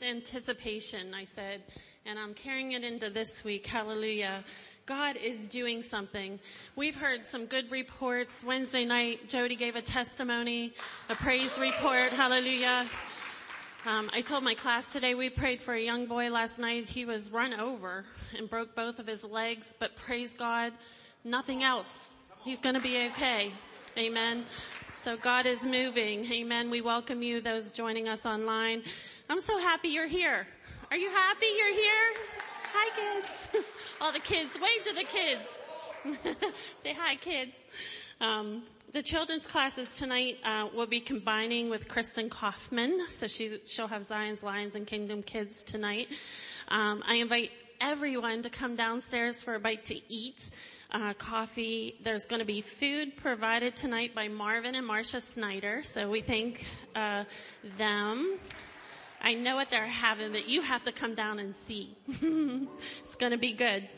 anticipation, I said, and I'm carrying it into this week. Hallelujah. God is doing something. We've heard some good reports. Wednesday night, Jody gave a testimony, a praise report. Hallelujah. I told my class today, we prayed for a young boy last night. He was run over and broke both of his legs, but praise God, nothing else. He's going to be okay. Amen. So God is moving. Amen. We welcome you, those joining us online. I'm so happy you're here. Are you happy you're here? Hi, kids. All the kids. Wave to the kids. Say hi, kids. The children's classes tonight will be combining with Kristen Kaufman. So she'll have Zion's Lions and Kingdom Kids tonight. I invite everyone to come downstairs for a bite to eat. Coffee. There's going to be food provided tonight by Marvin and Marcia Snyder. So we thank them. I know what they're having, but you have to come down and see. It's going to be good.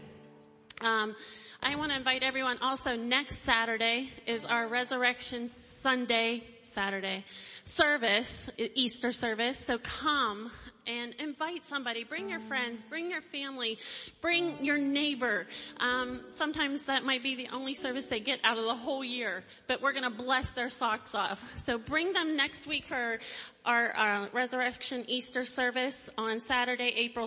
I want to invite everyone also. Next Saturday is our Resurrection Saturday service, Easter service. So come and invite somebody. Bring your friends, bring your family, bring your neighbor. Sometimes that might be the only service they get out of the whole year, but we're going to bless their socks off. So bring them next week for our Resurrection Easter service on Saturday, April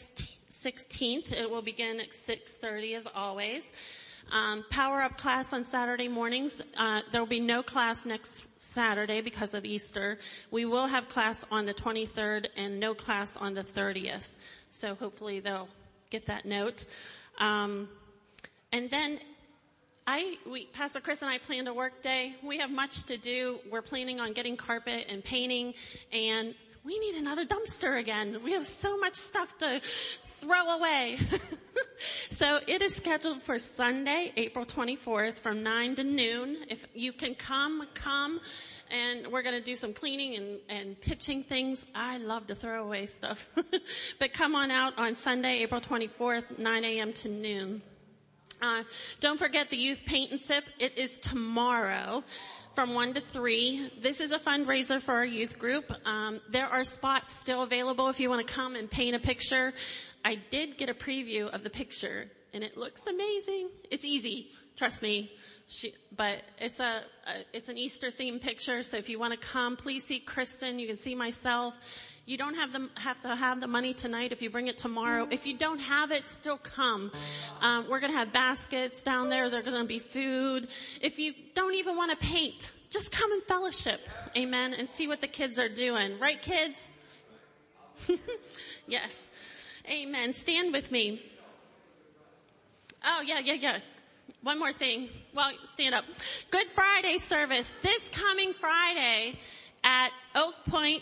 16th. It will begin at 6:30 as always. Power Up class on Saturday mornings. There will be no class next Saturday because of Easter. We will have class on the 23rd and no class on the 30th. So hopefully they'll get that note. And then Pastor Chris and I planned a work day. We have much to do. We're planning on getting carpet and painting, and we need another dumpster again. We have so much stuff to throw away. So it is scheduled for Sunday, April 24th from 9 to noon. If you can come. And we're going to do some cleaning and pitching things. I love to throw away stuff. But come on out on Sunday, April 24th, 9 a.m. to noon. Don't forget the youth paint and sip. It is tomorrow from 1 to 3. This is a fundraiser for our youth group. There are spots still available if you want to come and paint a picture. I did get a preview of the picture and it looks amazing. It's easy. Trust me. But it's an Easter themed picture. So if you want to come, please see Kristen. You can see myself. You don't have to have the money tonight if you bring it tomorrow. If you don't have it, still come. We're going to have baskets down there. There's going to be food. If you don't even want to paint, just come and fellowship. Amen. And see what the kids are doing. Right, kids? Yes. Amen. Stand with me. Oh, yeah. One more thing. Well, stand up. Good Friday service this coming Friday at Oak Point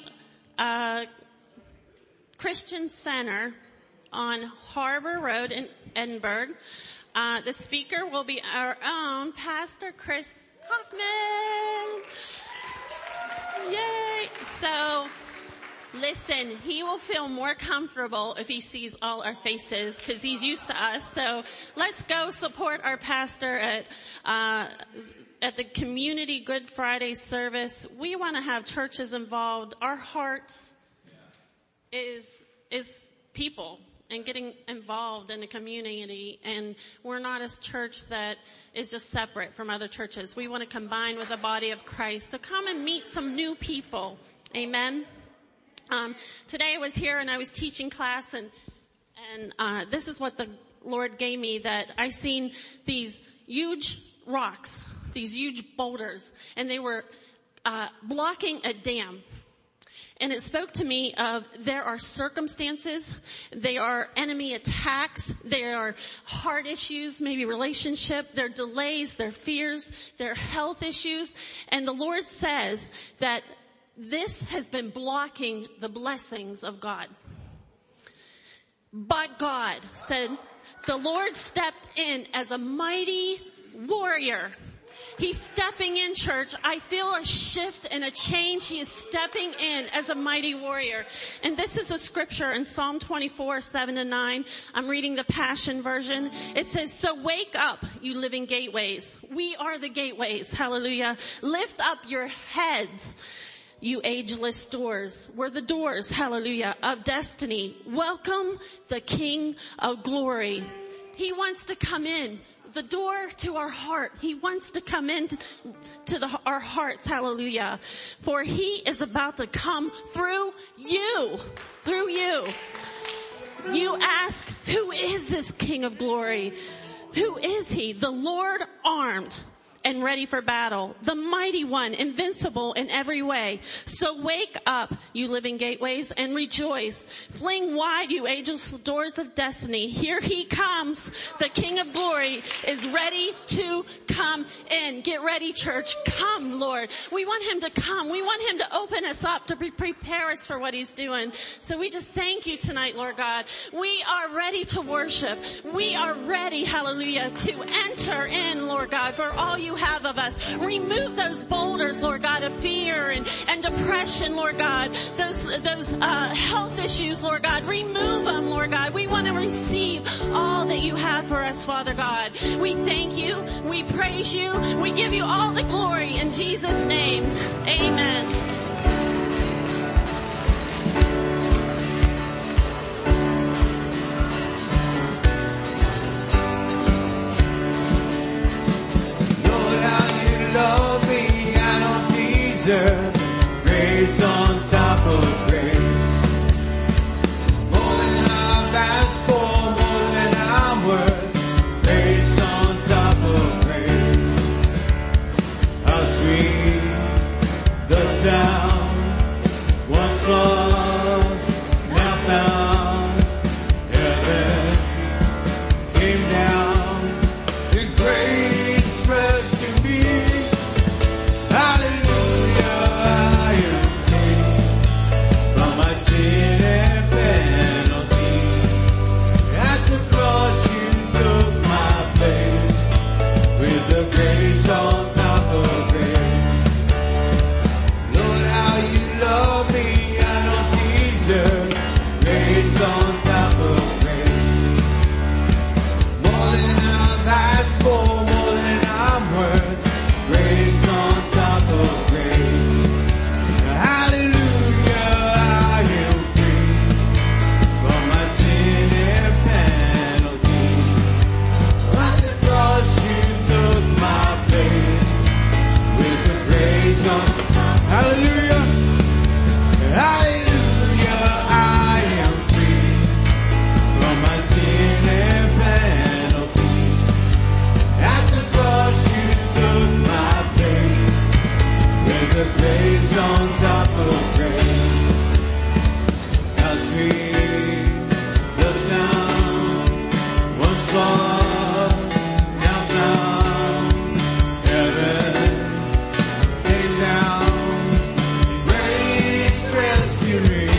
Christian Center on Harbor Road in Edinburgh. The speaker will be our own Pastor Chris Kaufman. Yay! So, listen, he will feel more comfortable if he sees all our faces because he's used to us. So let's go support our pastor at the community Good Friday service. We want to have churches involved. Our heart is people and getting involved in the community. And we're not a church that is just separate from other churches. We want to combine with the body of Christ. So come and meet some new people. Amen. Today I was here and I was teaching class and this is what the Lord gave me, that I seen these huge rocks, these huge boulders, and they were, blocking a dam. And it spoke to me of there are circumstances, they are enemy attacks, there are heart issues, maybe relationship, there are delays, there are fears, there are health issues. And the Lord says that this has been blocking the blessings of God. But God said, the Lord stepped in as a mighty warrior. He's stepping in, church. I feel a shift and a change. He is stepping in as a mighty warrior. And this is a scripture in Psalm 24, 7-9. I'm reading the Passion Version. It says, so wake up, you living gateways. We are the gateways. Hallelujah. Lift up your heads, you ageless doors. We're the doors, hallelujah, of destiny. Welcome the King of Glory. He wants to come in. The door to our heart. He wants to come in to our hearts, hallelujah. For he is about to come through you. Through you. You ask, who is this King of Glory? Who is he? The Lord armed and ready for battle, the mighty one, invincible in every way. So wake up, you living gateways, and rejoice. Fling wide, you ageless doors of destiny. Here he comes. The King of Glory is ready to come in. Get ready, church. Come, Lord. We want him to come. We want him to open us up, to prepare us for what he's doing. So we just thank you tonight, Lord God. We are ready to worship. We are ready, hallelujah, to enter in, Lord God, for all you have of us. Remove those boulders, Lord God, of fear and depression, Lord God. Those health issues, Lord God. Remove them, Lord God. We want to receive all that you have for us, Father God. We thank you. We praise you. We give you all the glory in Jesus' name. Amen. Love me, I don't deserve grace on top of grace. More than I've asked for, more than I'm worth. Grace on top of grace. How sweet the sound, once lost, now found. Heaven came down, and grace rescued me. Hallelujah, I am free from my sin and penalty. At the cross you took my place, with the grace on top of grace. Lord, how you love me, I don't deserve. Grace on top of grace. More than I've asked for, more than I'm worth. Grace on top of grace. Hallelujah, I am free from my sin and penalty. At the cross you took my place, with the grace on top. Hallelujah, hallelujah, I am free from my sin and penalty. At the cross you took my place, with the grace on top of grace. How sweet the sound, once lost, now found. Heaven came down, grace rescued me.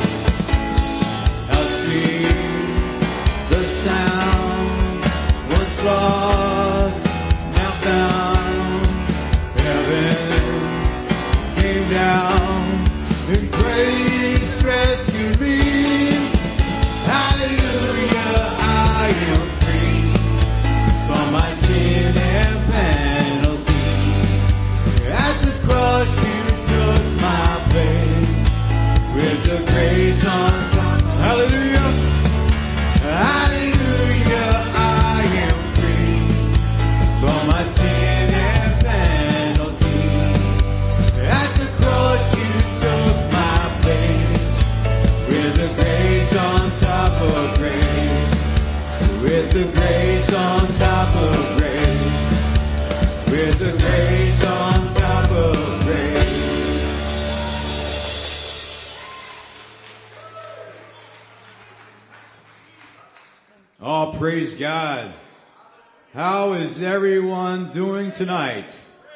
How sweet the sound, once lost, now found. Heaven came down, and grace rescued me. Hallelujah, I am free from my sin and penalty. At the cross you took my place, with the grace on top. Hallelujah, hallelujah, I am free from my sin and penalty. At the cross you took my place, with the grace on top of grace. With the grace on top of grace. With the grace on top of grace. Oh, praise God. How is everyone doing tonight?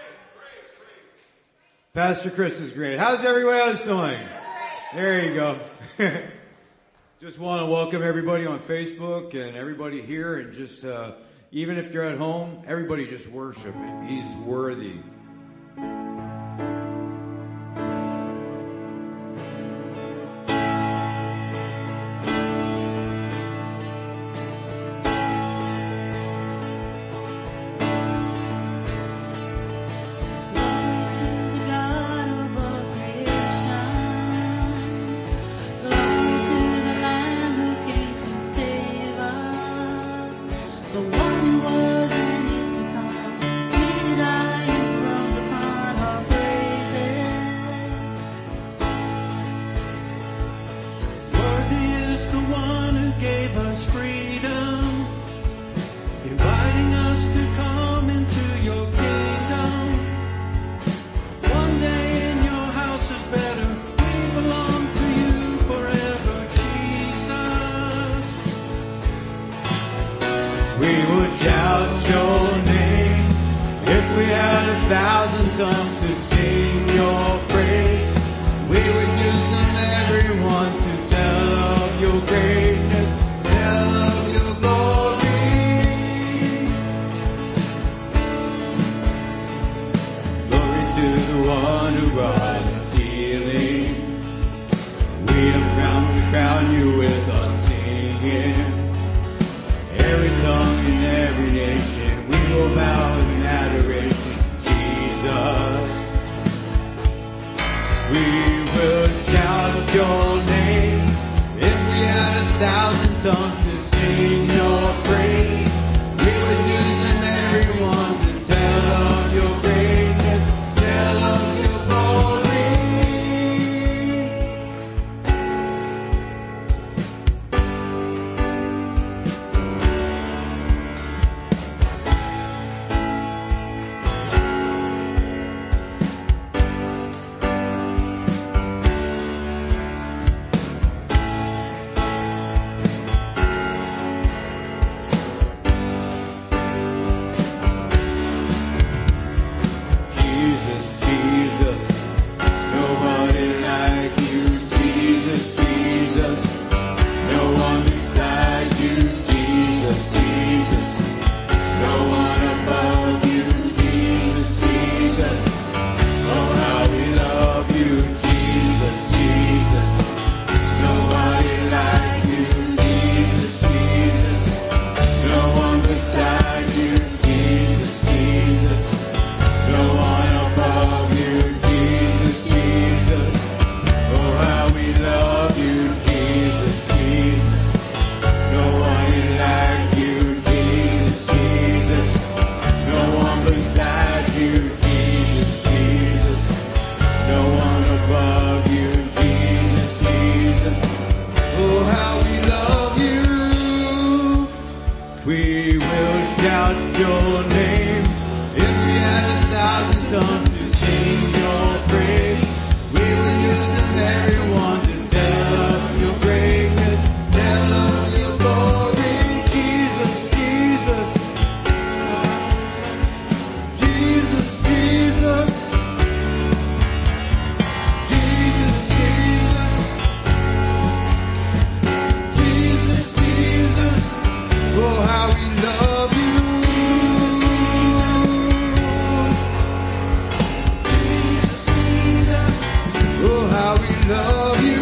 Pastor Chris is great. How's everyone else doing? There you go. Just want to welcome everybody on Facebook and everybody here, and just even if you're at home, everybody just worship him. He's worthy. Glory to the God of all creation. 1,000 tongues to sing your praise. We would use them, everyone, to tell of your greatness, tell of your glory. Glory to the one who brought us healing. We have come to crown you with us singing. Every tongue in every nation, we will bow in adoration, Jesus. We will shout your name. If we had 1,000 tongues to sing your praise, we would use them, everyone, to tell of your greatness, tell of your glory. Jesus, Jesus, nobody like you. Jesus, Jesus, no one beside you. Jesus, Jesus, no one above you. Jesus, Jesus, oh how we love you. Jesus, Jesus, nobody like you. Jesus, Jesus, no one beside you. Jesus, Jesus, no one above you. Jesus, Jesus, oh how we love you. Jesus, Jesus, nobody like you. Jesus, Jesus, no one beside you. Jesus, Jesus, no one above you. Jesus, Jesus, oh how we love you. We will shout your name. If we had 1,000 tongues to sing your praise, we will use them, everyone, to tell of your greatness, tell of your glory. Jesus, Jesus, Jesus, Jesus, Jesus, Jesus, Jesus, Jesus, oh how we love you. Oh, how we love you.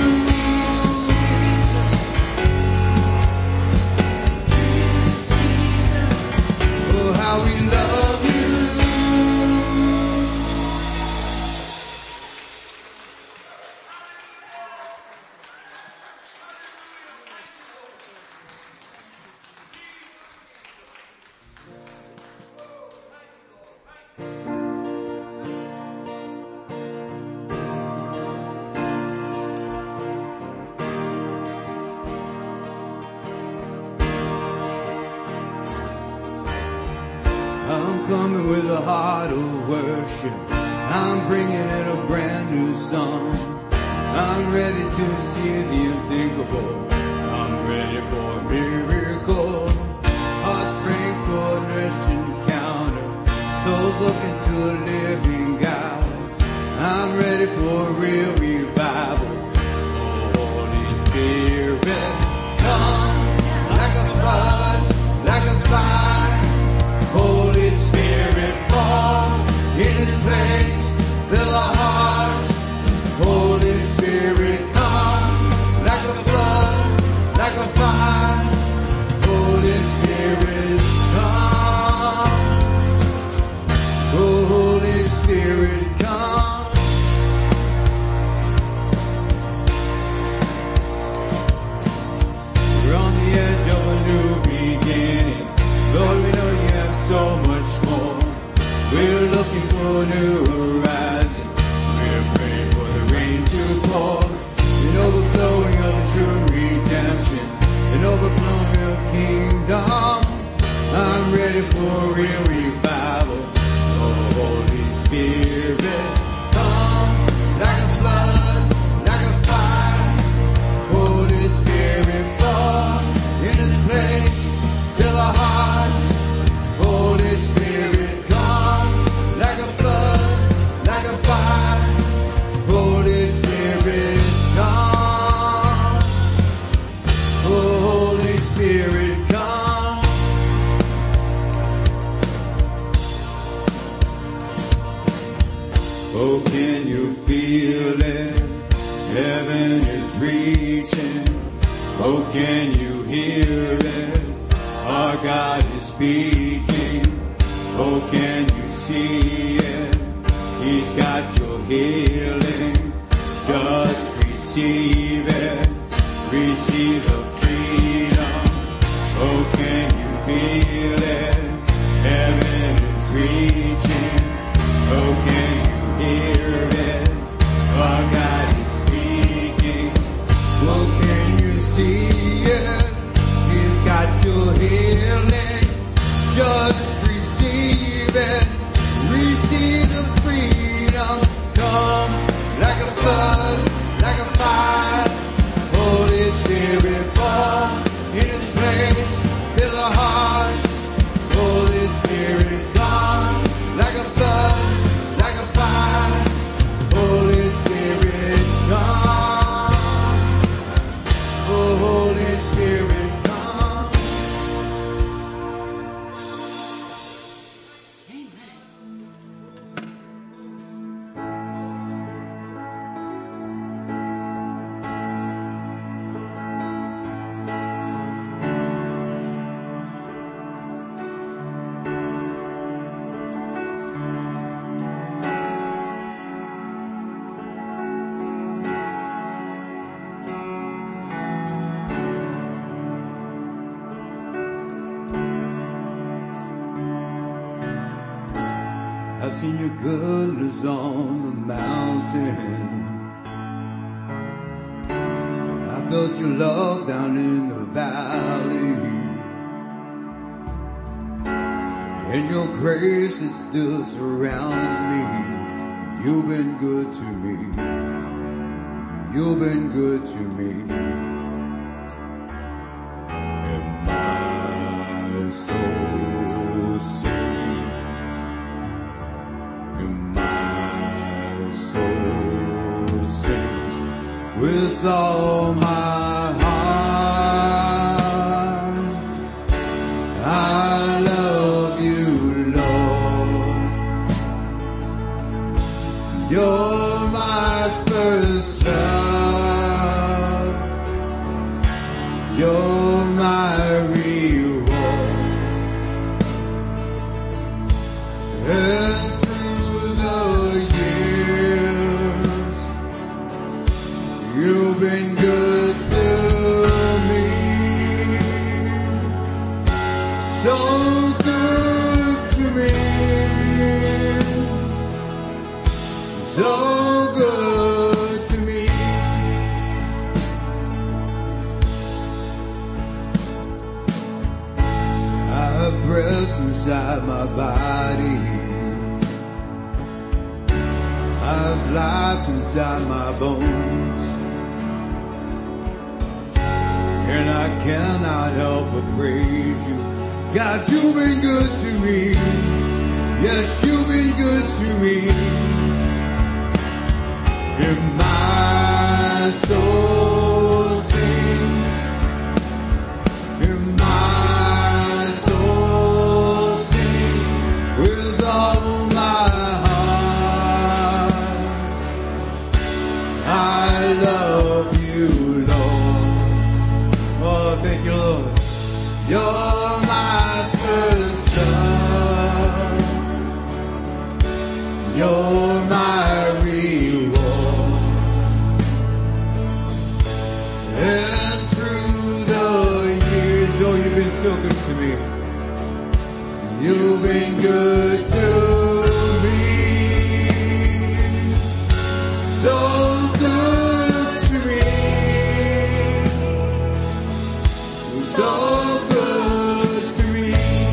Oh, how we love you. I'm coming with a heart of worship. I'm bringing in a brand new song. I'm ready to see the unthinkable. I'm ready for a miracle. Hearts praying for an urgent encounter. Souls looking to a living God. I'm ready for a real revival. Oh, Holy Spirit, come like a flood, like a fire. Holy Spirit, fall in this place, fill our hearts. Holy Spirit, come like a flood, like a fire. Holy Spirit, come. Oh, Holy Spirit, come. We're on the edge of a new beginning. Lord, we know you have so much more. We're looking for a new horizon. We're praying for the rain to pour. An overflowing of the true redemption. An overflowing of kingdom. I'm ready for a real revival. Oh, Holy Spirit, come like a flood, like a fire. Holy Spirit, fall in this place. Fill our hearts. Holy Spirit, come like a flood. Oh, can you feel it? Heaven is reaching. Oh, can you hear it? Our God is speaking. Oh, can you see it? He's got your healing. Just receive it. Receive the freedom. Oh, can you feel it? Heaven is reaching. Oh, can you hear it? Our God is speaking. Oh, can you see it? He's got your healing. Just receive it. Receive the freedom. Come like a flood, like a fire. Holy Spirit, fall in His place. Fill our hearts. Holy Spirit, come like a flood, like a fire. Holy Spirit, come. Oh, Holy Spirit, come. Amen. I've seen your goodness on the mountain. I felt your love down in the valley. And your grace, it still surrounds me. You've been good to me. You've been good to me. And my soul sings. And my soul sings with all my heart. I love you, Lord. You're my first love. You're my reward. And through the years, you've been good to me. So good to me. So good to me. I have breath inside my body. I have life inside my bones. And I cannot help but praise you. God, you've been good to me. Yes, you've been good to me. And my soul sings. And my soul sings with all my heart. I love you, Lord. Oh, thank you, Lord. You're my first love. You're my reward. And through the years, oh, you've been so good to me. You've been good to me. So good to me. So good to me.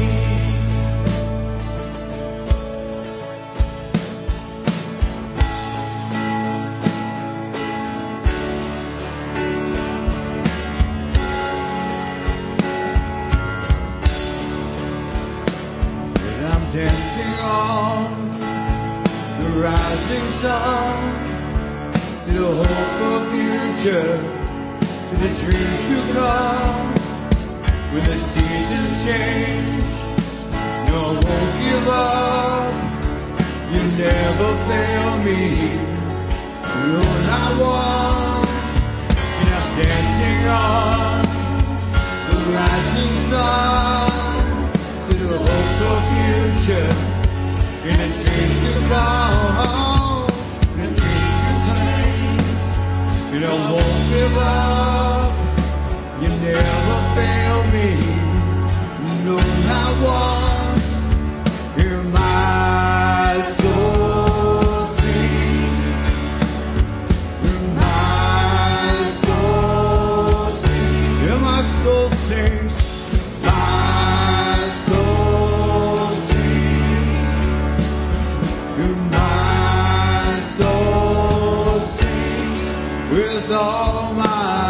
And I'm dancing on the rising sun to the hope for future, to the dreams to come. When the seasons change, no, I won't give up. You never fail me. Lord, I was, and I'm dancing on the rising sun to the hopeful future, and the dreams to come, and the dreams to change. And I won't give up. You never fail me. Lord, I was, hear my soul sing. Hear my soul sing. Hear my soul sings. My soul sings. Hear my soul sings with all my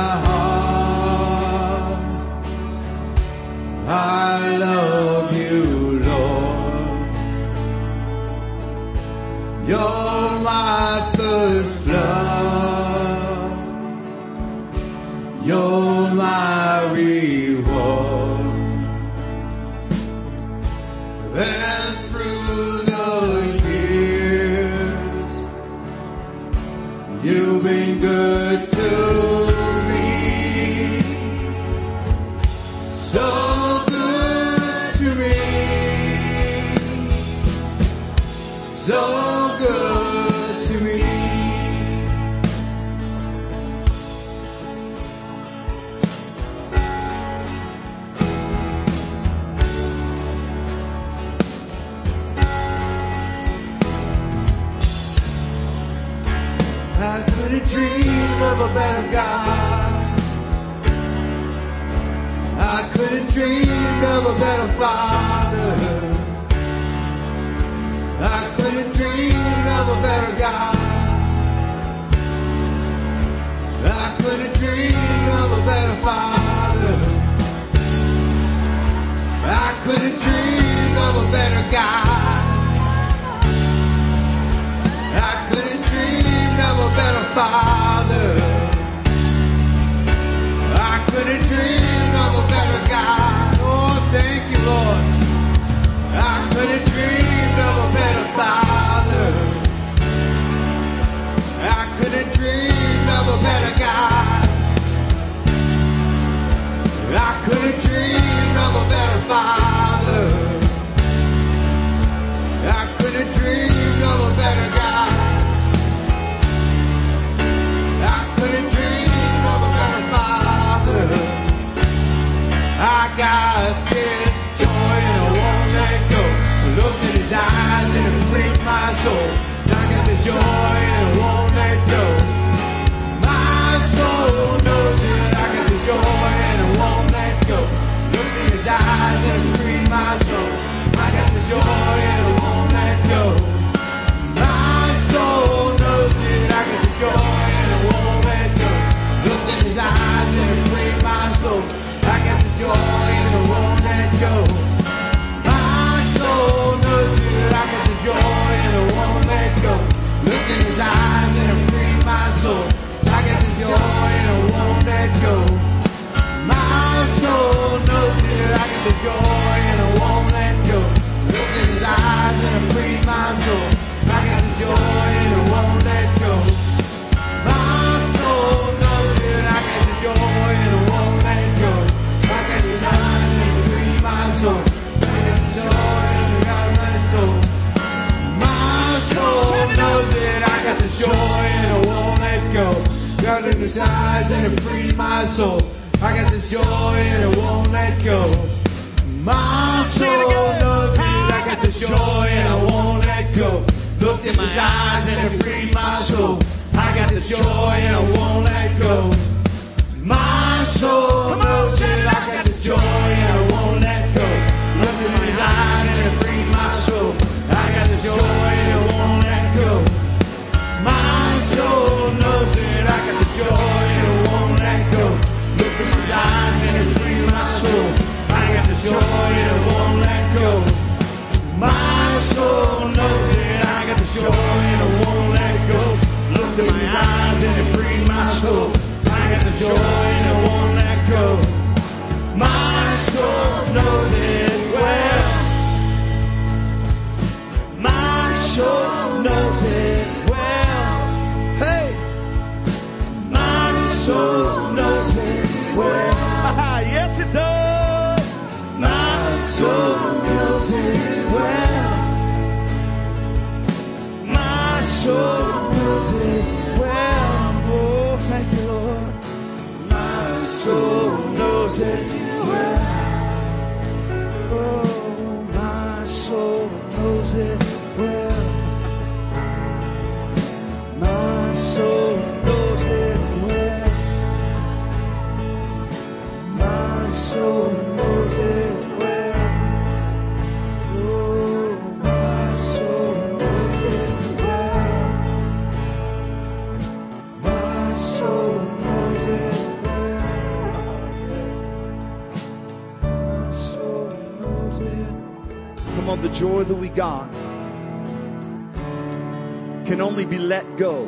heart. I love you, Lord. You're my first love. You're my reward. And through the years, you've been good to me. So good to me. So good to me. I couldn't dream of a better God. I couldn't dream of a better Father. I couldn't dream of a better God. I couldn't dream of a better Father. I couldn't dream of a better God. I couldn't dream of a better Father. I couldn't dream of a better God. Oh, thank you, Lord. I couldn't dream of a better Father. I couldn't dream of a better God. I couldn't dream of a better Father. I couldn't dream of a better God. I couldn't dream of a better Father. I got this joy and I won't let go. Look in his eyes and it frees my soul. I got the joy and I won't let go. My soul knows it. I got the joy and I won't let go. Look in his eyes and it frees my soul. I got the joy and I won't let go. My soul knows it. I got the joy and I won't let go. Look in his eyes and it frees my soul. I got the joy and I won't let go. My soul knows it. I got the joy and I won't let go. Look in his eyes and it frees my soul. I got the joy and I won't let go. My soul knows it. I got the joy and I won't let go. Look in his eyes and it frees my soul. I got the joy and I won't let go. My soul knows it. I got the joy and I won't let go. I got his eyes and it frees my soul. I got the joy and I got my soul. My soul knows it. I got the joy and I won't let go. Got his eyes and it frees my soul. I got the joy and I won't let go. My soul knows it. I got the joy and I won't let go. Looked in his eyes and it freed my soul. I got the joy and I won't let go. My soul knows it. I got the joy and I won't let go. Looked in his eyes and it freed my soul. I got the joy and I won't let go. My soul knows it. I got the joy and I won't let go. Looked in his eyes and it freed my soul. I got the joy and I won't let go. My soul knows it. I got the joy and I won't let go. Looked in my eyes and it freed my soul. I got the joy and I won't let go. My soul knows it well. My soul knows it well. soul knows it well. Oh, thank you, Lord. My soul knows it well. Oh, my soul knows it well. My soul knows it well. My soul knows it well. Oh, my soul knows it well. My soul knows it well. My soul knows it. Come on, the joy that we got can only be let go.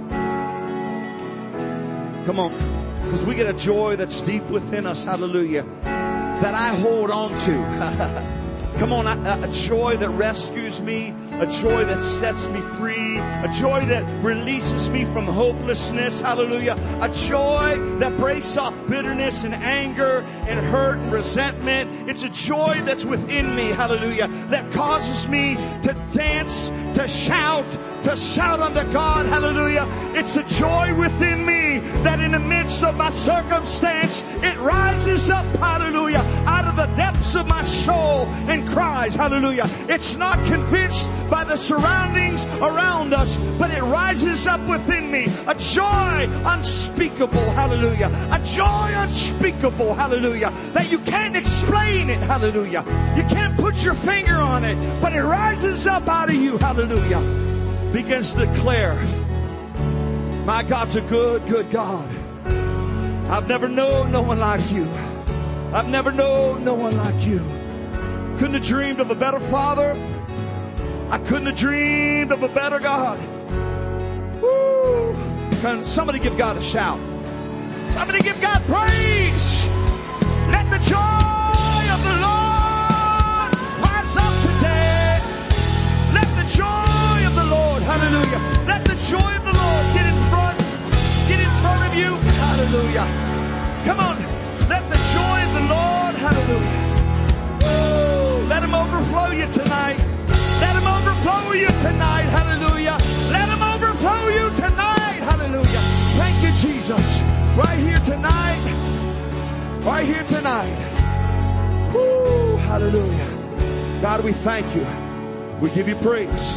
Come on, because we get a joy that's deep within us, hallelujah, that I hold on to. Come on, a joy that rescues me, a joy that sets me free, a joy that releases me from hopelessness, hallelujah, a joy that breaks off bitterness and anger and hurt and resentment. It's a joy that's within me, hallelujah, that causes me to dance, to shout unto God, hallelujah. It's a joy within me that in the midst of my circumstance, it rises up, hallelujah, out of the depths of my soul and cries, hallelujah. It's not convinced by the surroundings around us, but it rises up within me. A joy unspeakable, hallelujah. A joy unspeakable, hallelujah, that you can't explain it, hallelujah. You can't put your finger on it, but it rises up out of you, hallelujah. Begins to declare, my God's a good, good God. I've never known no one like you. I've never known no one like you. Couldn't have dreamed of a better Father. I couldn't have dreamed of a better God. Woo! Can somebody give God a shout? Somebody give God praise. Let the joy of the Lord rise up today. Let the joy of the Lord, hallelujah. Let the joy of the Lord get in front of you, hallelujah. Come on, let the joy of the Lord, hallelujah. Oh, let him overflow you tonight. Let him overflow you tonight, hallelujah. Let him overflow you tonight, hallelujah. Thank you, Jesus. Right here tonight. Right here tonight. Woo, hallelujah. God, we thank you. We give you praise.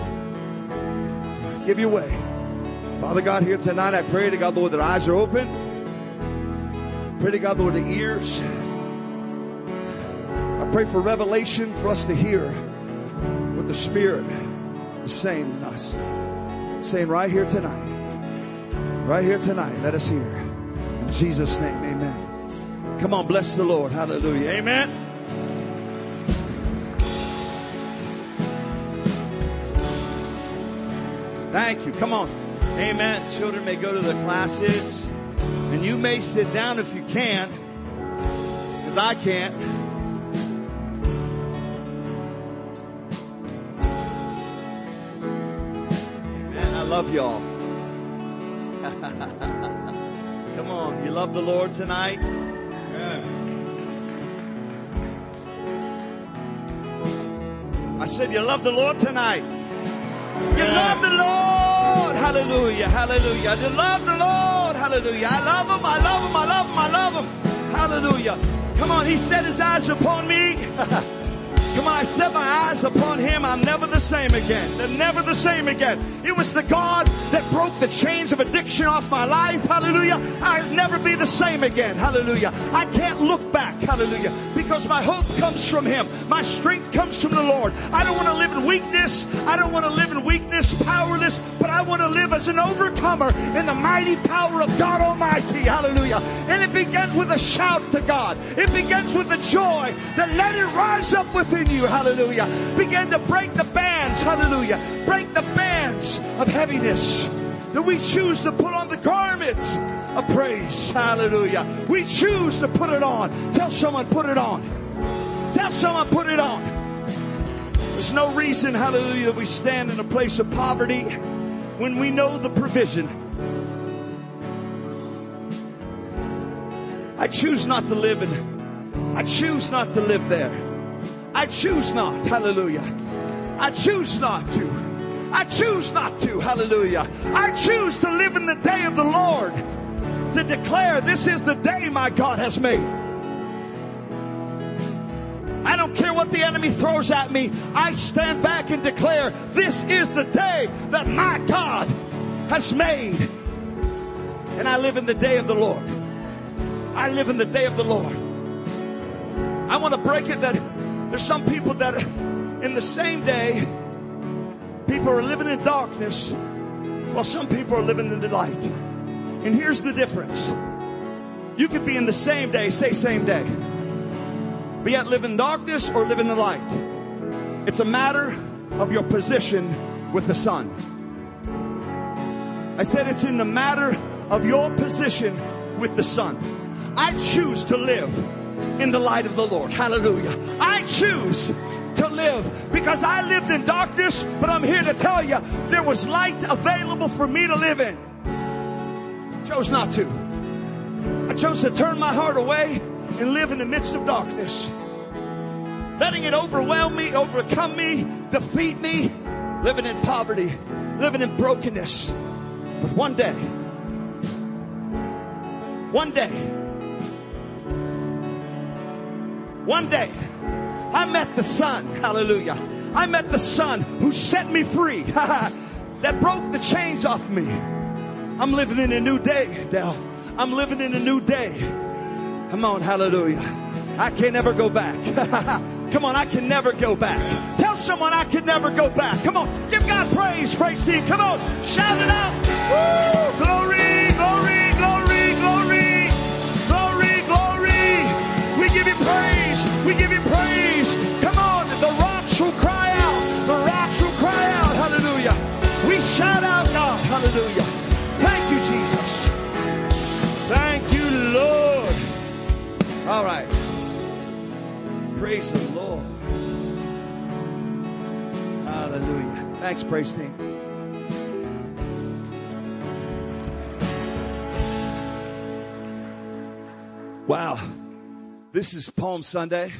Give you way. Father God, here tonight, I pray to God, Lord, that eyes are open. Pray to God, Lord, the ears. I pray for revelation for us to hear what the Spirit is saying to us. Saying right here tonight. Right here tonight. Let us hear. In Jesus' name, amen. Come on, bless the Lord. Hallelujah. Amen. Thank you. Come on. Amen. Children may go to the classes. And you may sit down if you can. Because I can't. Amen. I love y'all. Come on. You love the Lord tonight? Yeah. I said you love the Lord tonight. You love the Lord. Hallelujah. Hallelujah. You love the Lord. Hallelujah. I love him. I love him. I love him. I love him. Hallelujah. Come on. He set his eyes upon me. Come on. I set my eyes upon him. I'm never the same again. They're never the same again. It was the God that broke the chains of addiction off my life. Hallelujah. I'll never be the same again. Hallelujah. I can't look back. Hallelujah. Because my hope comes from him. My strength comes from the Lord. I don't want to live in weakness. I don't want to live in weakness, powerless, but I want to live as an overcomer in the mighty power of God Almighty. Hallelujah. And it begins with a shout to God. It begins with the joy that let it rise up within you. Hallelujah. Begin to break the bands. Hallelujah. Break the bands of heaviness. That we choose to put on the garments of praise. Hallelujah. We choose to put it on. Tell someone, put it on. Tell someone, put it on. There's no reason, hallelujah, that we stand in a place of poverty when we know the provision. I choose not to live in. I choose not to live there. I choose not. Hallelujah. I choose not to. I choose not to. Hallelujah. I choose to live in the day of the Lord, to declare this is the day my God has made. I don't care what the enemy throws at me. I stand back and declare this is the day that my God has made. And I live in the day of the Lord. I live in the day of the Lord. I want to break it that there's some people that in the same day, people are living in darkness while some people are living in the light. And here's the difference. You could be in the same day, say same day, but yet live in darkness or live in the light. It's a matter of your position with the Son. I said it's in the matter of your position with the Son. I choose to live in the light of the Lord. Hallelujah. I choose to live because I lived in darkness, but I'm here to tell you there was light available for me to live in. I chose not to. I chose to turn my heart away and live in the midst of darkness, letting it overwhelm me, overcome me, defeat me, living in poverty, living in brokenness. But one day, I met the Son. Hallelujah. I met the Son who set me free. That broke the chains off me. I'm living in a new day, Dell. I'm living in a new day. Come on, hallelujah. I can never go back. Come on, I can never go back. Tell someone I can never go back. Come on, give God praise, praise team. Come on, shout it out. Woo! Glory, glory, glory, glory, glory, glory. We give you praise. We give you praise. Come on, the rocks will cry out. The rocks will cry out. Hallelujah. We shout out God. Hallelujah. Thank you, Jesus. Thank you, Lord. All right. Praise the Lord. Hallelujah. Thanks, praise team. Wow. This is Palm Sunday.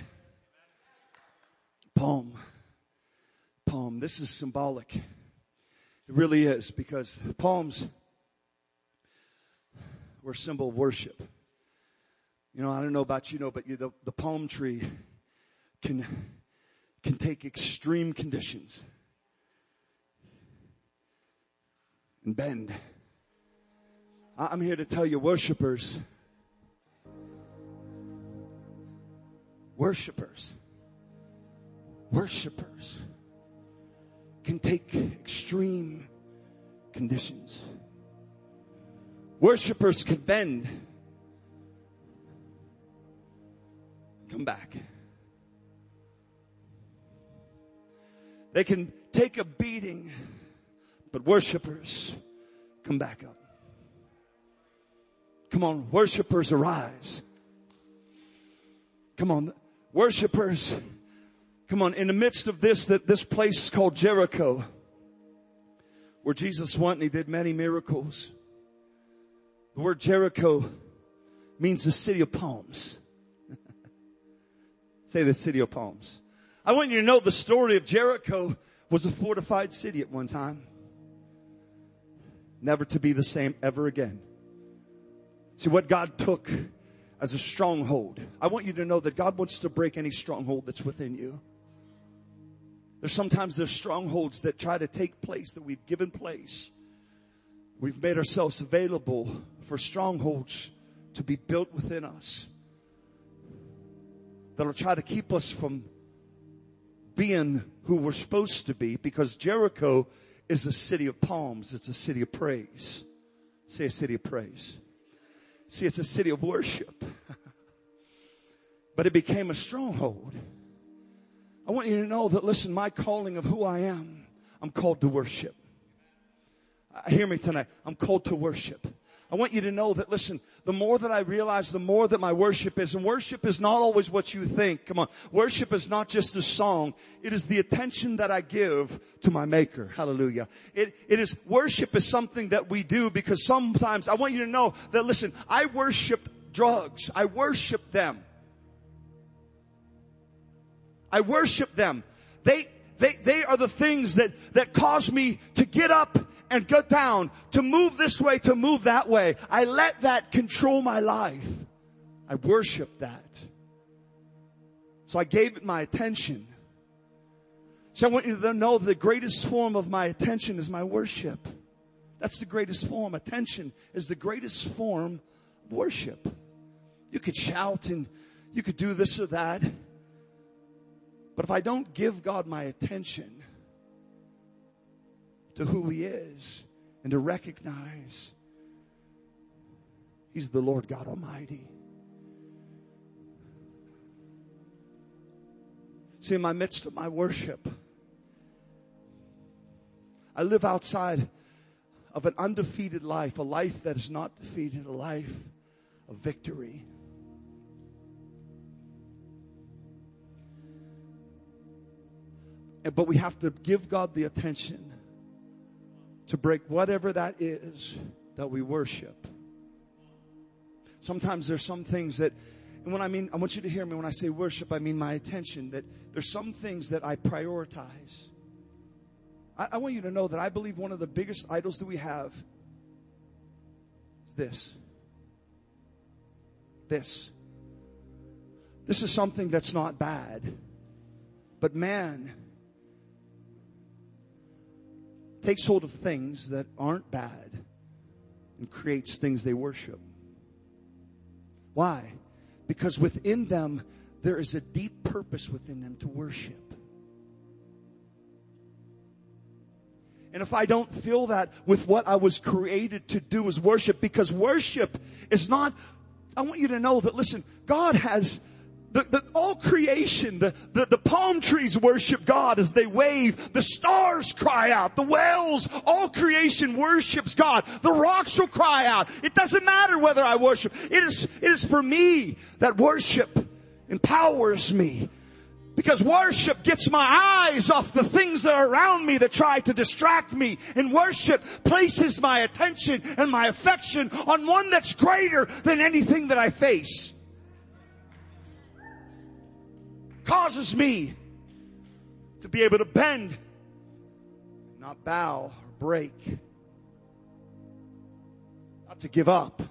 Palm. This is symbolic. It really is, because palms were a symbol of worship. You know, I don't know about you, but the palm tree can take extreme conditions and bend. I'm here to tell you, worshipers can take extreme conditions. Worshipers can bend, come back. They can take a beating, but worshipers come back up. Come on, worshipers arise. Come on, worshipers. Come on, in the midst of this place called Jericho, where Jesus went and he did many miracles. The word Jericho means the city of palms. Say the city of palms. I want you to know the story of Jericho was a fortified city at one time. Never to be the same ever again. See, what God took as a stronghold, I want you to know that God wants to break any stronghold that's within you. There's strongholds that try to take place, that we've given place. We've made ourselves available for strongholds to be built within us that'll try to keep us from being who we're supposed to be, because Jericho is a city of palms. It's a city of praise. Say a city of praise. See, it's a city of worship. But it became a stronghold. I want you to know that, listen, my calling of who I am, I'm called to worship. Hear me tonight. I'm called to worship. I want you to know that, listen, the more that I realize, the more that my worship is, and worship is not always what you think. Come on. Worship is not just a song. It is the attention that I give to my Maker. Hallelujah. Worship is something that we do, because sometimes I want you to know that, listen, I worship drugs. I worship them. I worship them. They They are the things that cause me to get up and go down, to move this way, to move that way. I let that control my life. I worship that. So I gave it my attention. So I want you to know the greatest form of my attention is my worship. That's the greatest form. Attention is the greatest form of worship. You could shout and you could do this or that. But if I don't give God my attention to who He is and to recognize He's the Lord God Almighty. See, in my midst of my worship, I live outside of an undefeated life, a life that is not defeated, a life of victory. But we have to give God the attention to break whatever that is that we worship. Sometimes there's some things that, and when I want you to hear me when I say worship, I mean my attention, that there's some things that I prioritize. I want you to know that I believe one of the biggest idols that we have is this. This is something that's not bad, but man takes hold of things that aren't bad and creates things they worship. Why? Because within them, there is a deep purpose within them to worship. And if I don't feel that with what I was created to do is worship, because worship is not, I want you to know that, listen, God has all creation, the palm trees worship God as they wave. The stars cry out. The whales, all creation worships God. The rocks will cry out. It doesn't matter whether I worship. It is for me that worship empowers me. Because worship gets my eyes off the things that are around me that try to distract me. And worship places my attention and my affection on one that's greater than anything that I face. Causes me to be able to bend, not bow or break, not to give up.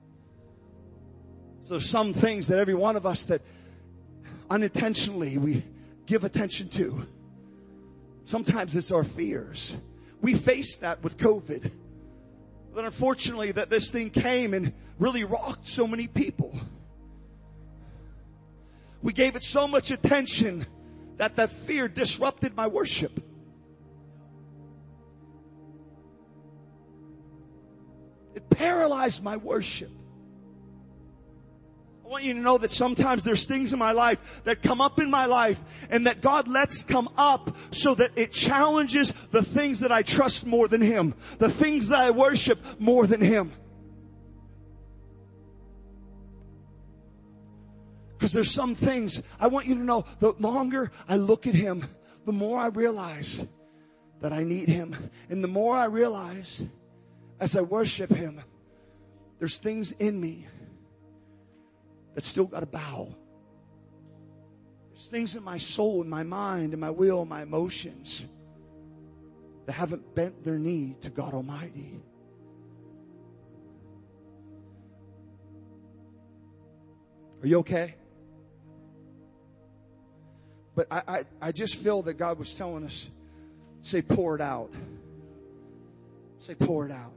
So some things that every one of us that unintentionally we give attention to. Sometimes it's our fears. We faced that with COVID. But unfortunately that this thing came and really rocked so many people. We gave it so much attention that fear disrupted my worship. It paralyzed my worship. I want you to know that sometimes there's things in my life that come up in my life and that God lets come up so that it challenges the things that I trust more than Him. The things that I worship more than Him. Because there's some things, I want you to know, the longer I look at Him, the more I realize that I need Him. And the more I realize as I worship Him, there's things in me that still got to bow. There's things in my soul, in my mind, in my will, my emotions that haven't bent their knee to God Almighty. Are you okay? But I just feel that God was telling us, say, pour it out. Say, pour it out.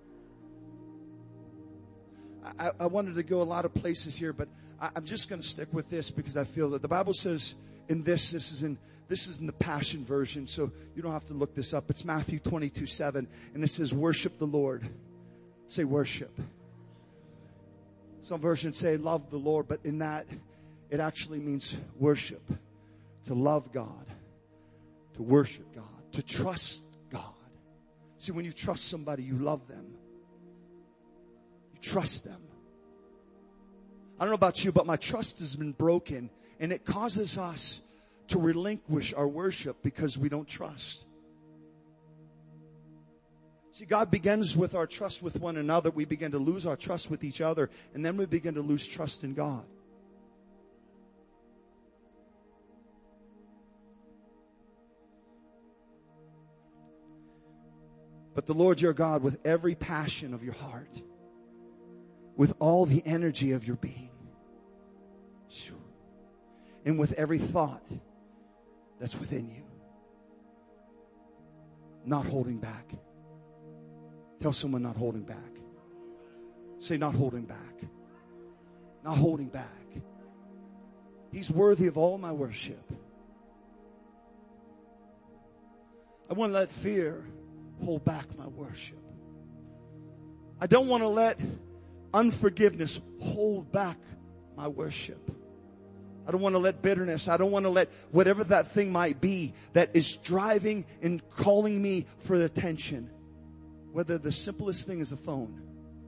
I wanted to go a lot of places here, but I'm just going to stick with this because I feel that the Bible says in this is in the Passion Version, so you don't have to look this up. It's Matthew 22:7, and it says, worship the Lord. Say, worship. Some versions say love the Lord, but in that, it actually means worship. To love God, to worship God, to trust God. See, when you trust somebody, you love them. You trust them. I don't know about you, but my trust has been broken, and it causes us to relinquish our worship because we don't trust. See, God begins with our trust with one another. We begin to lose our trust with each other, and then we begin to lose trust in God. but the Lord your God with every passion of your heart, with all the energy of your being, and with every thought that's within you. Not holding back. Tell someone, not holding back. Say, not holding back. Not holding back. He's worthy of all my worship. I want to let fear hold back my worship. I don't want to let unforgiveness hold back my worship. I don't want to let bitterness, I don't want to let whatever that thing might be that is driving and calling me for attention. Whether the simplest thing is a phone.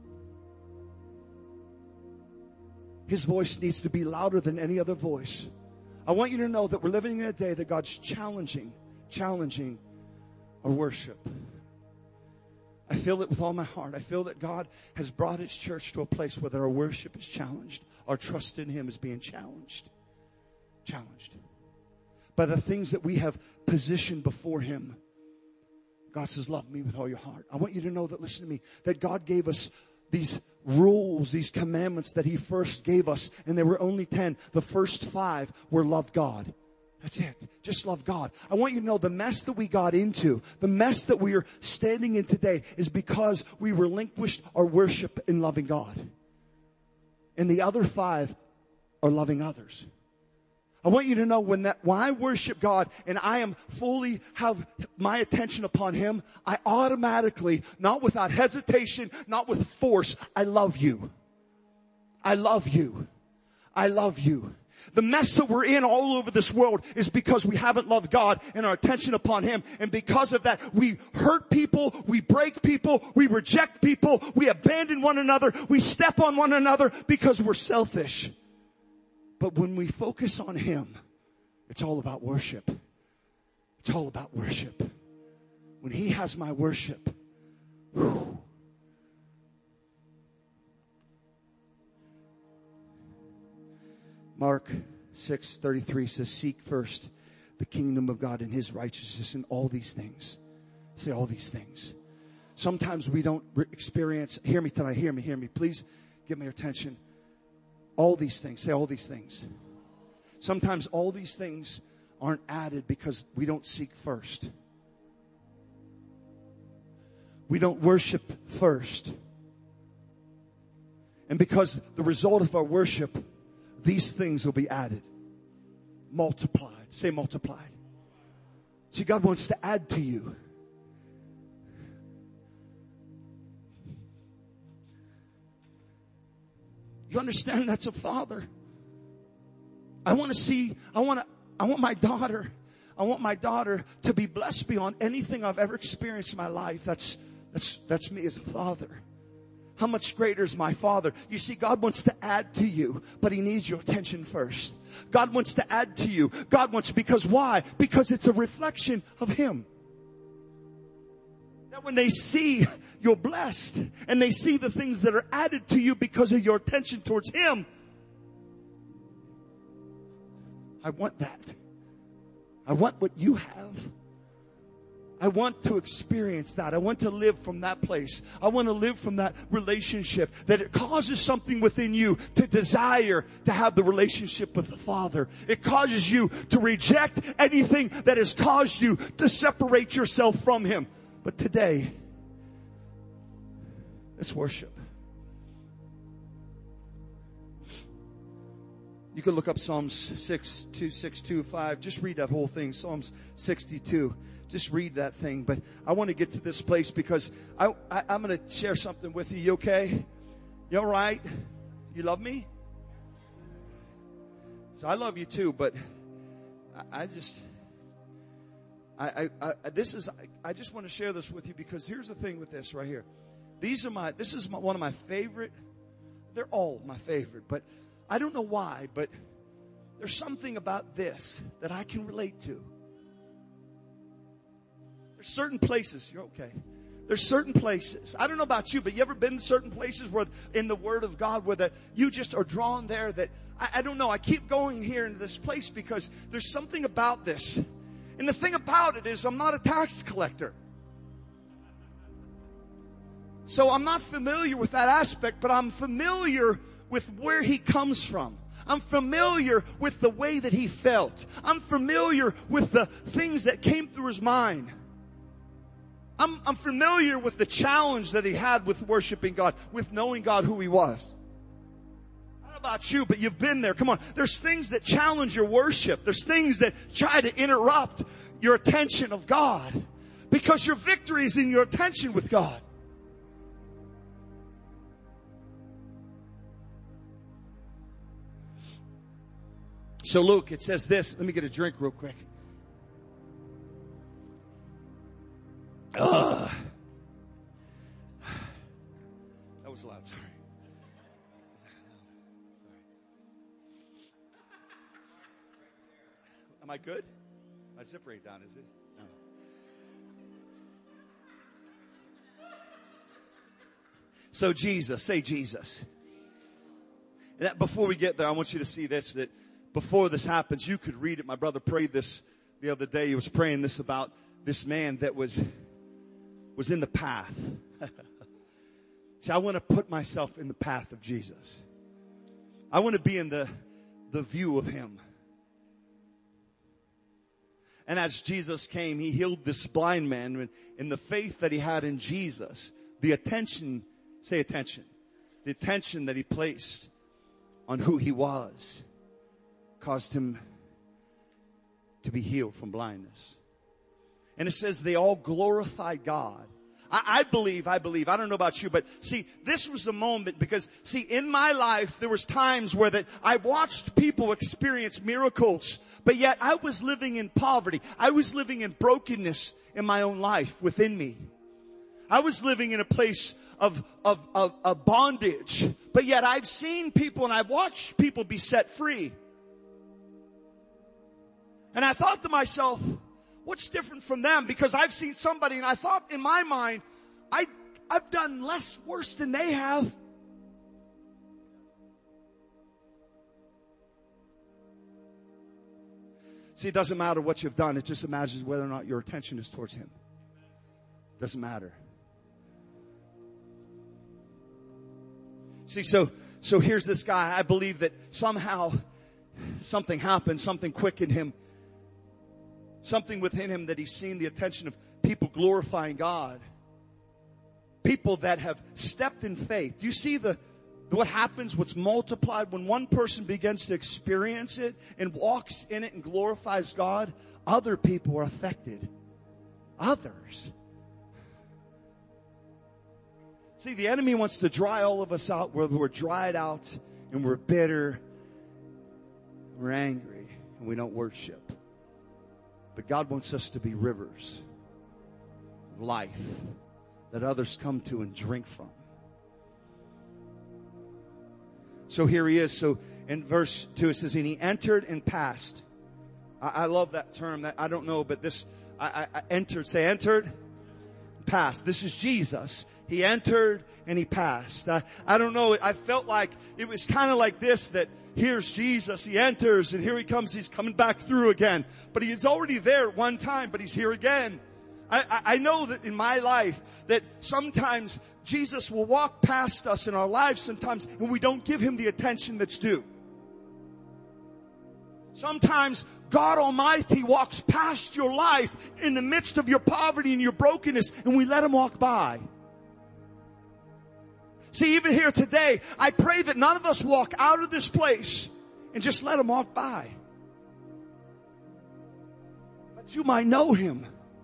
His voice needs to be louder than any other voice. I want you to know that we're living in a day that God's challenging our worship. I feel it with all my heart. I feel that God has brought His church to a place where our worship is challenged. Our trust in Him is being challenged. Challenged. By the things that we have positioned before Him. God says, love me with all your heart. I want you to know that, listen to me, that God gave us these rules, these commandments that He first gave us. And there were only 10. The first 5 were love God. That's it. Just love God. I want you to know the mess that we got into, the mess that we are standing in today is because we relinquished our worship in loving God. And the other 5 are loving others. I want you to know when I worship God and I am fully have my attention upon Him, I automatically, not without hesitation, not with force, I love you. I love you. I love you. The mess that we're in all over this world is because we haven't loved God and our attention upon Him. And because of that, we hurt people, we break people, we reject people, we abandon one another, we step on one another because we're selfish. But when we focus on Him, it's all about worship. It's all about worship. When He has my worship, whew. Mark 6:33 says, seek first the kingdom of God and His righteousness, and all these things. Say all these things. Sometimes we don't experience, hear me tonight, hear me. Please give me your attention. All these things. Say all these things. Sometimes all these things aren't added because we don't seek first. We don't worship first. And because the result of our worship, these things will be added. Multiplied. Say multiplied. See, God wants to add to you. You understand that's a father. I want my daughter to be blessed beyond anything I've ever experienced in my life. That's me as a father. How much greater is my Father? You see, God wants to add to you, but He needs your attention first. God wants to add to you. Because why? Because it's a reflection of Him. That when they see you're blessed and they see the things that are added to you because of your attention towards Him, I want that. I want what you have. I want to experience that. I want to live from that place. I want to live from that relationship, that it causes something within you to desire to have the relationship with the Father. It causes you to reject anything that has caused you to separate yourself from Him. But today, let's worship. You can look up Psalms 6:2, 5. Just read that whole thing. Psalms 62. Just read that thing. But I want to get to this place because I'm going to share something with you. You okay? You all right? You love me? So I love you too, but I just want to share this with you because here's the thing with this right here. This is one of my favorite. They're all my favorite, but I don't know why, but there's something about this that I can relate to. There's certain places, you're okay. There's certain places. I don't know about you, but you ever been in certain places where in the Word of God where you just are drawn there that, I don't know, I keep going here into this place because there's something about this. And the thing about it is I'm not a tax collector. So I'm not familiar with that aspect, but I'm familiar with where he comes from. I'm familiar with the way that he felt. I'm familiar with the things that came through his mind. I'm familiar with the challenge that he had with worshiping God, with knowing God who he was. I don't know about you, but you've been there. Come on. There's things that challenge your worship. There's things that try to interrupt your attention of God, because your victory is in your attention with God. So Luke, it says this. Let me get a drink real quick. That was loud, sorry. Am I good? My zip rate down, is it? No. So Jesus, say Jesus. And that, before we get there, I want you to see this, that before this happens, you could read it. My brother prayed this the other day. He was praying this about this man that was in the path. See, I want to put myself in the path of Jesus. I want to be in the view of him. And as Jesus came, he healed this blind man. In the faith that he had in Jesus, the attention, say attention, the attention that he placed on who he was caused him to be healed from blindness. And it says they all glorified God. I believe, I don't know about you, but see, this was a moment because, see, in my life, there was times where that I watched people experience miracles, but yet I was living in poverty. I was living in brokenness in my own life within me. I was living in a place of bondage, but yet I've seen people and I've watched people be set free. And I thought to myself, what's different from them? Because I've seen somebody and I thought in my mind, I've done less worse than they have. See, it doesn't matter what you've done. It just matters whether or not your attention is towards him. It doesn't matter. See, so here's this guy. I believe that somehow something happened, something quickened him. Something within him that he's seen the attention of people glorifying God. People that have stepped in faith. Do you see what happens, what's multiplied when one person begins to experience it and walks in it and glorifies God? Other people are affected. Others. See, the enemy wants to dry all of us out where we're dried out and we're bitter, we're angry, and we don't worship. But God wants us to be rivers of life that others come to and drink from. So here he is. So in verse 2 it says, and he entered and passed. I love that term. That I don't know, but this, I entered. Say entered, passed. This is Jesus. He entered and he passed. I don't know. I felt like it was kind of like this, that here's Jesus. He enters and here he comes. He's coming back through again. But he is already there at one time, but he's here again. I know that in my life that sometimes Jesus will walk past us in our lives sometimes and we don't give him the attention that's due. Sometimes God Almighty walks past your life in the midst of your poverty and your brokenness and we let him walk by. See, even here today, I pray that none of us walk out of this place and just let him walk by. But you might know him.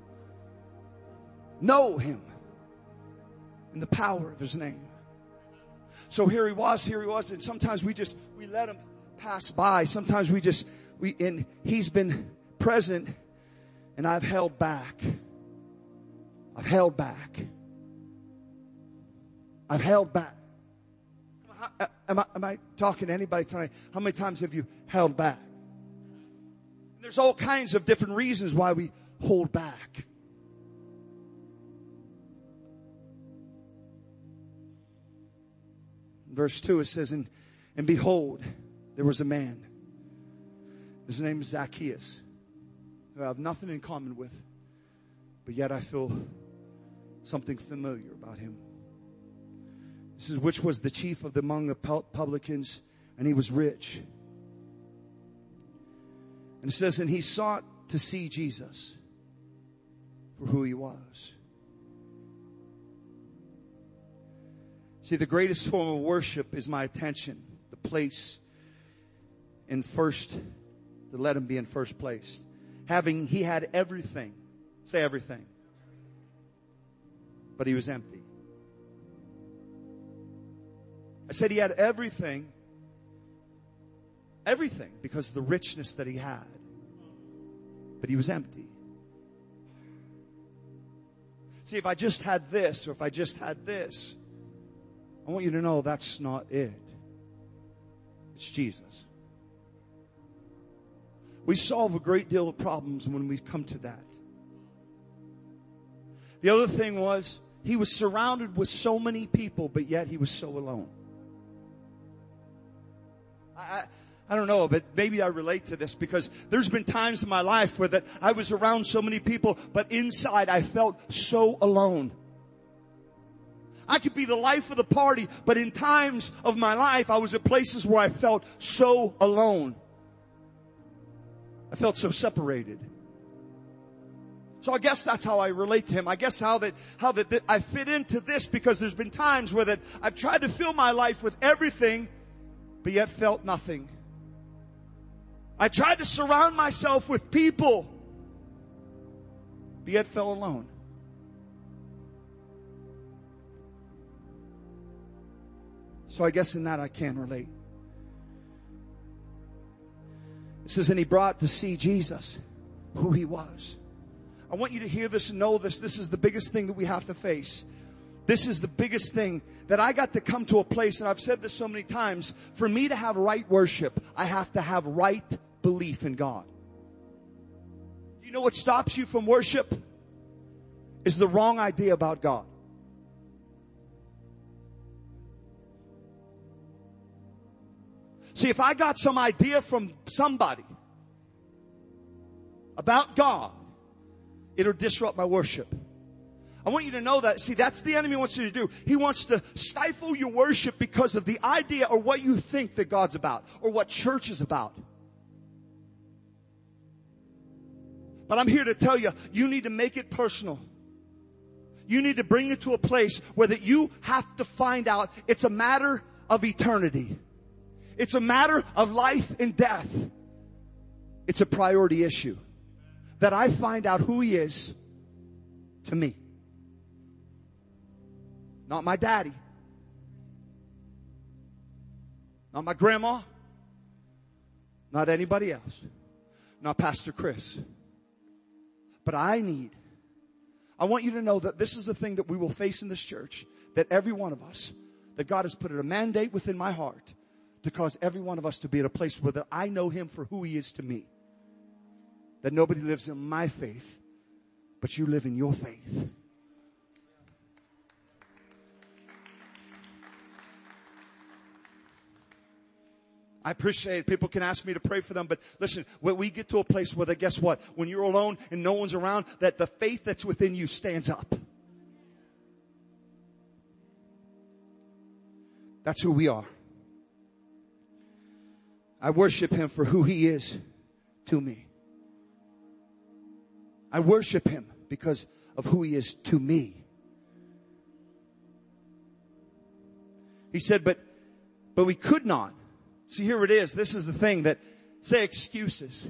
Know him in the power of his name. So here he was, and sometimes we let him pass by. Sometimes and he's been present, and I've held back. I've held back. Am I talking to anybody tonight? How many times have you held back? And there's all kinds of different reasons why we hold back. Verse 2, it says, and behold, there was a man. His name is Zacchaeus, who I have nothing in common with, but yet I feel something familiar about him. This is which was the chief of among the publicans, and he was rich. And it says, and he sought to see Jesus for who he was. See, the greatest form of worship is my attention, the place in first, to let him be in first place. He had everything. Say everything. But he was empty. I said he had everything. Everything, because of the richness that he had. But he was empty. See, if I just had this, or if I just had this, I want you to know that's not it. It's Jesus. We solve a great deal of problems when we come to that. The other thing was, he was surrounded with so many people, but yet he was so alone. I don't know, but maybe I relate to this because there's been times in my life where that I was around so many people, but inside I felt so alone. I could be the life of the party, but in times of my life, I was at places where I felt so alone. I felt so separated. So I guess that's how I relate to him. I guess how that I fit into this, because there's been times where that I've tried to fill my life with everything, but yet felt nothing. I tried to surround myself with people, but yet felt alone. So I guess in that I can relate. It says, and he brought to see Jesus, who he was. I want you to hear this and know this. This is the biggest thing that we have to face. This is the biggest thing that I got to come to a place, and I've said this so many times, for me to have right worship, I have to have right belief in God. Do you know what stops you from worship? Is the wrong idea about God. See, if I got some idea from somebody about God, it'll disrupt my worship. I want you to know that. See, that's the enemy wants you to do. He wants to stifle your worship because of the idea or what you think that God's about or what church is about. But I'm here to tell you, you need to make it personal. You need to bring it to a place where that you have to find out it's a matter of eternity. It's a matter of life and death. It's a priority issue. That I find out who he is to me. Not my daddy. Not my grandma. Not anybody else. Not Pastor Chris. But I want you to know that this is the thing that we will face in this church. That every one of us, that God has put a mandate within my heart to cause every one of us to be at a place where that I know him for who he is to me. That nobody lives in my faith, but you live in your faith. I appreciate it. People can ask me to pray for them, but listen, when we get to a place where that, guess what? When you're alone and no one's around, that the faith that's within you stands up. That's who we are. I worship him for who he is to me. I worship him because of who he is to me. He said, but we could not. See, here it is. This is the thing that, say excuses.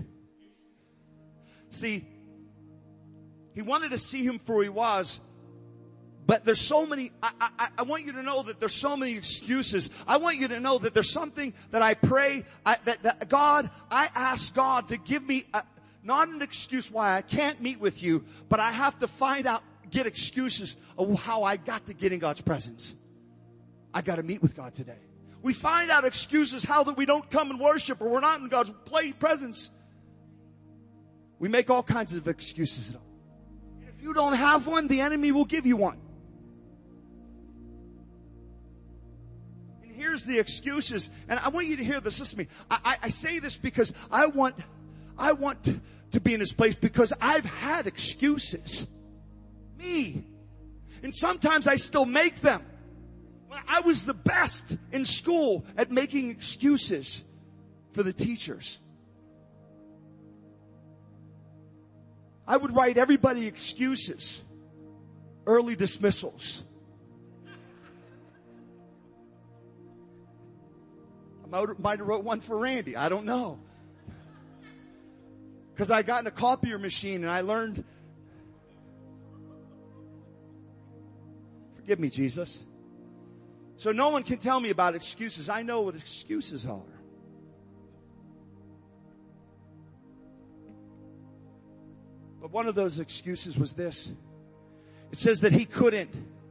See, he wanted to see him for who he was, but there's so many, I want you to know that there's so many excuses. I want you to know that there's something that I pray, that God, I ask God to give me not an excuse why I can't meet with you, but I have to get excuses of how I got to get in God's presence. I got to meet with God today. We find out excuses how that we don't come and worship or we're not in God's presence. We make all kinds of excuses. And if you don't have one, the enemy will give you one. And here's the excuses. And I want you to hear this. Listen to me. I say this because I want to be in this place because I've had excuses. Me. And sometimes I still make them. I was the best in school at making excuses for the teachers. I would write everybody excuses, early dismissals. I might have wrote one for Randy. I don't know. Because I got in a copier machine and I learned. Forgive me, Jesus. So no one can tell me about excuses. I know what excuses are. But one of those excuses was this. It says that he could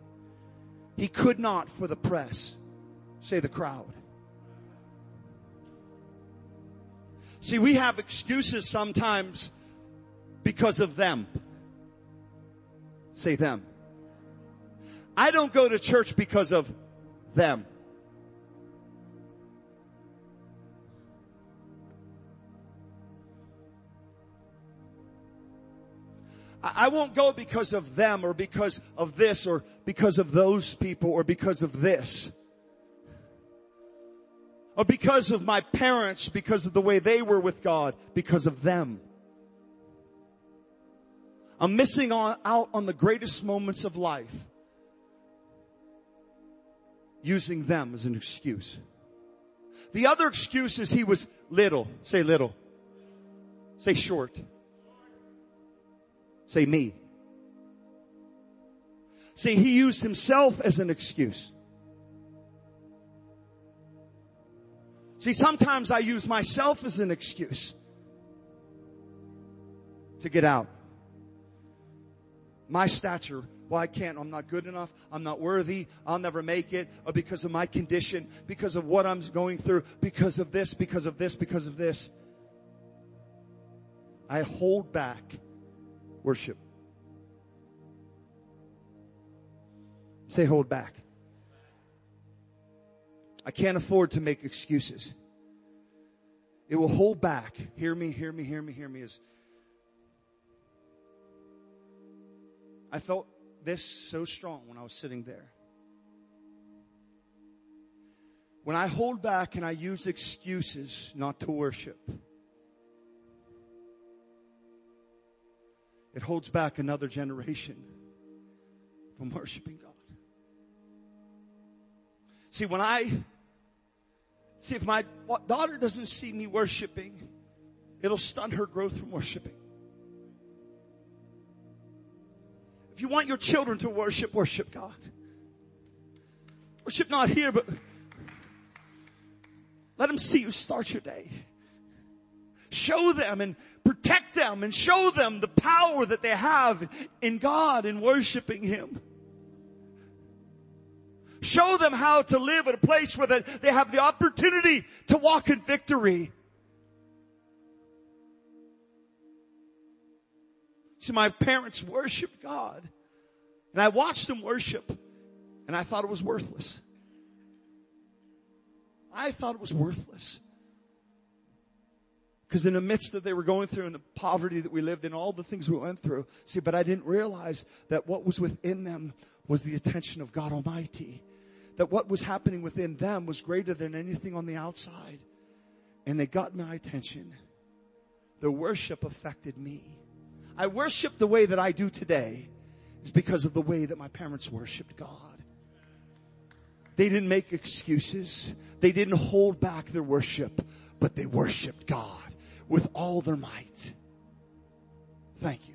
not for the press. Say the crowd. See, we have excuses sometimes because of them. Say them. I don't go to church because of them. I won't go because of them or because of this or because of those people or because of this. Or because of my parents, because of the way they were with God, because of them. I'm missing out on the greatest moments of life using them as an excuse. The other excuse is he was little. Say little. Say short. Say me. See, he used himself as an excuse. See, sometimes I use myself as an excuse to get out. My stature, well, I can't, I'm not good enough, I'm not worthy, I'll never make it, or because of my condition, because of what I'm going through, because of this, because of this, because of this. I hold back worship. Say hold back. I can't afford to make excuses. It will hold back. Hear me, hear me, hear me, hear me. I felt this so strong when I was sitting there. When I hold back and I use excuses not to worship, it holds back another generation from worshiping God. See, if my daughter doesn't see me worshiping, it'll stun her growth from worshiping. If you want your children to worship, worship God. Worship not here, but let them see you start your day. Show them and protect them and show them the power that they have in God in worshiping Him. Show them how to live at a place where they have the opportunity to walk in victory. See, my parents worshiped God. And I watched them worship. And I thought it was worthless. I thought it was worthless. Because in the midst that they were going through and the poverty that we lived in, all the things we went through. See, but I didn't realize that what was within them was the attention of God Almighty. That what was happening within them was greater than anything on the outside. And they got my attention. Their worship affected me. I worship the way that I do today is because of the way that my parents worshiped God. They didn't make excuses. They didn't hold back their worship, but they worshiped God with all their might. Thank you.